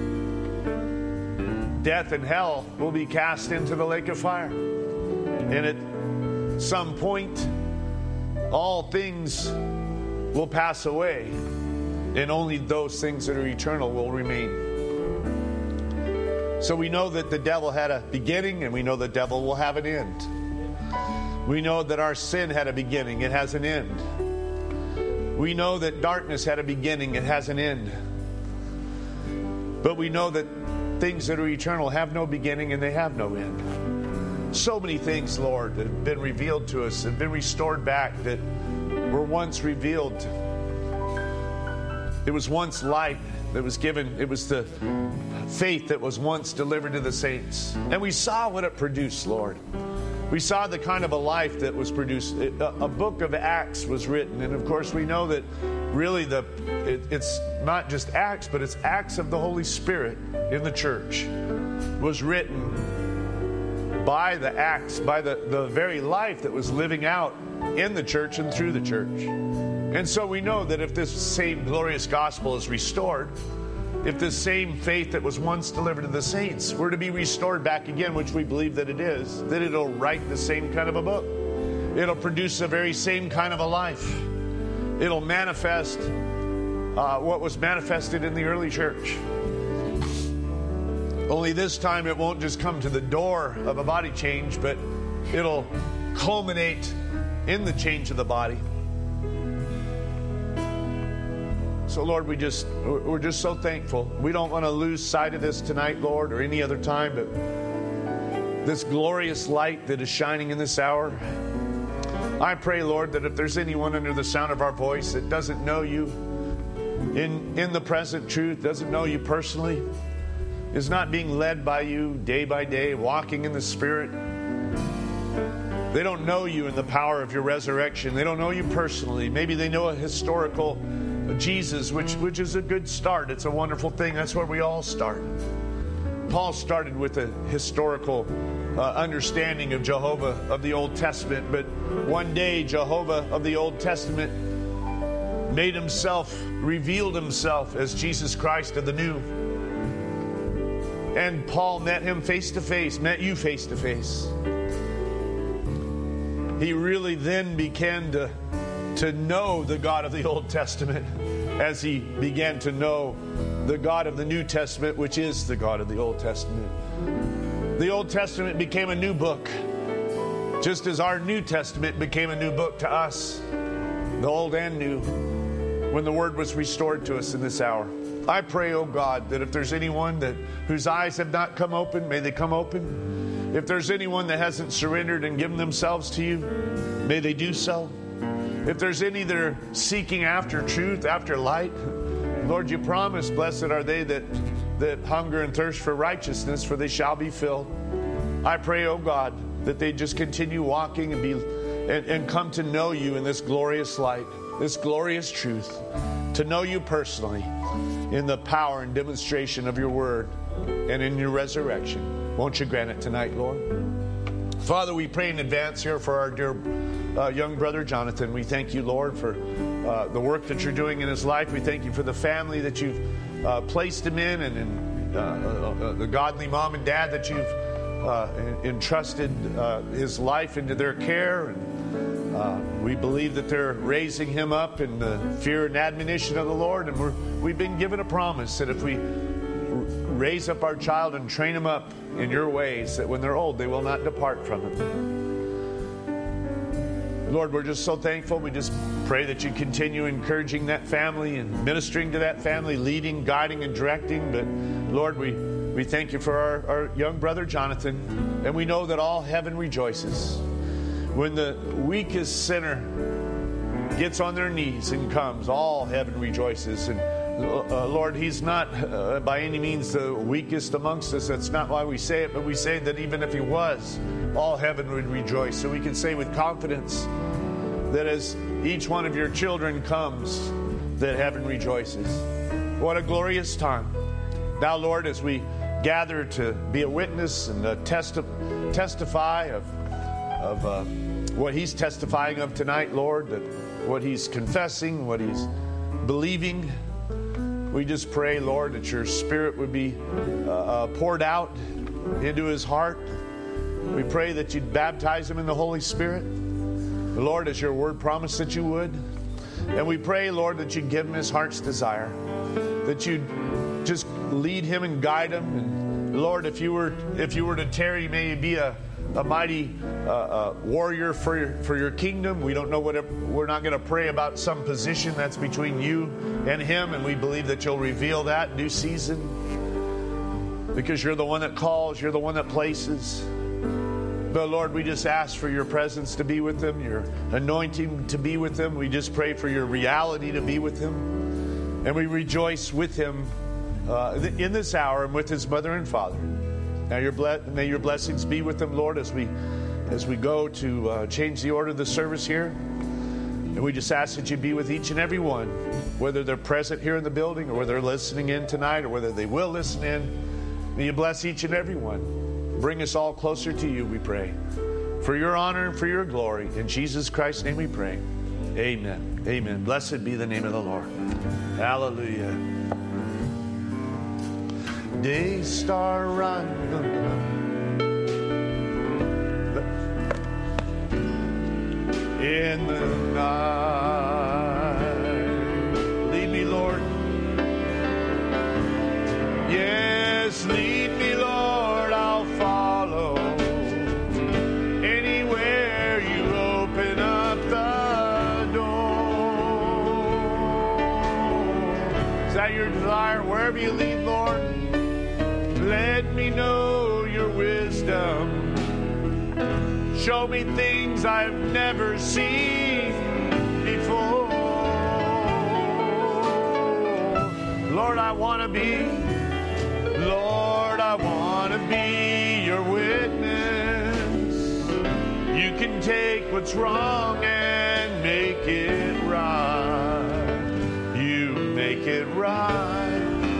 death and hell will be cast into the lake of fire. And at some point, all things will pass away, and only those things that are eternal will remain. So we know that the devil had a beginning, and we know the devil will have an end. We know that our sin had a beginning, it has an end. We know that darkness had a beginning, it has an end. But we know that things that are eternal have no beginning and they have no end. So many things, Lord, that have been revealed to us, have been restored back, that were once revealed. It was once light that was given. It was the faith that was once delivered to the saints. And we saw what it produced, Lord. We saw the kind of a life that was produced. A book of Acts was written. And of course, we know that really it's not just Acts, but it's Acts of the Holy Spirit in the church. Was written by the Acts, by the very life that was living out in the church and through the church. And so we know that if this same glorious gospel is restored, if this same faith that was once delivered to the saints were to be restored back again, which we believe that it is, that it'll write the same kind of a book. It'll produce the very same kind of a life. It'll manifest what was manifested in the early church. Only this time it won't just come to the door of a body change, but it'll culminate in the change of the body. So, Lord, we're just so thankful. We don't want to lose sight of this tonight, Lord, or any other time, but this glorious light that is shining in this hour. I pray, Lord, that if there's anyone under the sound of our voice that doesn't know you in the present truth, doesn't know you personally, is not being led by you day by day, walking in the Spirit. They don't know you in the power of your resurrection. They don't know you personally. Maybe they know a historical Jesus, which is a good start. It's a wonderful thing. That's where we all start. Paul started with a historical understanding of Jehovah of the Old Testament, but one day Jehovah of the Old Testament revealed himself as Jesus Christ of the New. And Paul met him face to face, met you face to face. He really then began to know the God of the Old Testament as he began to know the God of the New Testament, which is the God of the Old Testament. The Old Testament became a new book, just as our New Testament became a new book to us, the old and new, when the Word was restored to us in this hour. I pray, oh God, that if there's anyone whose eyes have not come open, may they come open. If there's anyone that hasn't surrendered and given themselves to you, may they do so. If there's any that are seeking after truth, after light, Lord, you promise, blessed are they that hunger and thirst for righteousness, for they shall be filled. I pray, oh God, that they just continue walking and and come to know you in this glorious light, this glorious truth, to know you personally in the power and demonstration of your word and in your resurrection. Won't you grant it tonight, Lord? Father, we pray in advance here for our dear young brother Jonathan. We thank you, Lord, for the work that you're doing in his life. We thank you for the family that you've placed him in, and in the godly mom and dad that you've entrusted his life into their care. And we believe that they're raising him up in the fear and admonition of the Lord. And we've been given a promise that if we raise up our child and train him up in your ways, that when they're old, they will not depart from it. Lord, we're just so thankful. We just pray that you continue encouraging that family and ministering to that family, leading, guiding, and directing. But Lord, we thank you for our young brother Jonathan, and we know that all heaven rejoices when the weakest sinner gets on their knees and comes. All heaven rejoices. And Lord, he's not by any means the weakest amongst us. That's not why we say it, but we say that even if he was, all heaven would rejoice. So we can say with confidence that as each one of your children comes, that heaven rejoices. What a glorious time. Now, Lord, as we gather to be a witness and testify of what he's testifying of tonight, Lord, that what he's confessing, what he's believing, we just pray, Lord, that your Spirit would be poured out into his heart. We pray that you'd baptize him in the Holy Spirit, Lord, as your word promised that you would. And we pray, Lord, that you'd give him his heart's desire, that you'd just lead him and guide him. And Lord, if you were to tarry, may you be a mighty warrior for your kingdom. We don't know we're not going to pray about some position that's between you and him, and we believe that you'll reveal that in due season, because you're the one that calls, you're the one that places. But Lord, we just ask for your presence to be with them, your anointing to be with them. We just pray for your reality to be with him, and we rejoice with him in this hour and with his mother and father. Now may your blessings be with them, Lord, as we go to change the order of the service here. And we just ask that you be with each and every one, whether they're present here in the building or whether they're listening in tonight or whether they will listen in. May you bless each and every one. Bring us all closer to you, we pray. For your honor and for your glory. In Jesus Christ's name we pray. Amen. Amen. Blessed be the name of the Lord. Hallelujah. Day star rising in the night. Lead me, Lord. Yes, lead me, Lord, I'll follow. Anywhere you open up the door. Is that your desire? Wherever you lead, Lord, let me know your wisdom. Show me things I've never seen before. Lord, I want to be your witness. You can take what's wrong and make it right. You make it right.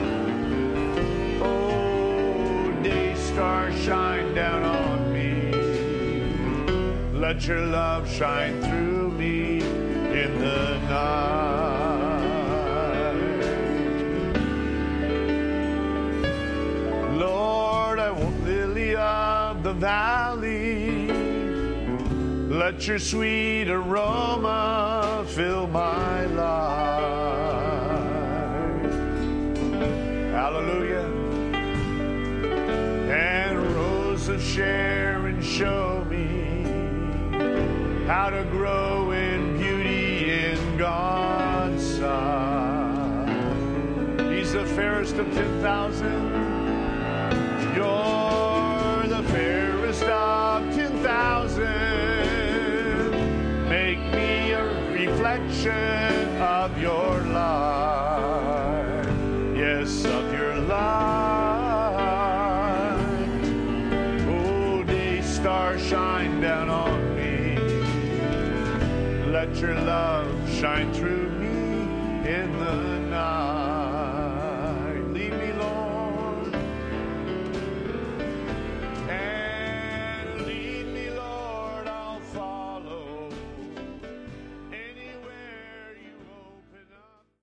Oh, day star, shine down on me. Let your love shine through me in the night. Lord, I want lily of the valley. Let your sweet aroma fill my life. Hallelujah. And rose of Sharon, show me how to grow in beauty in God's sight. He's the fairest of 10,000. You're the fairest of 10,000. Make me a reflection of your light. Yes, of your light. Oh, day star, shine down on me. Let your love shine through me in the night.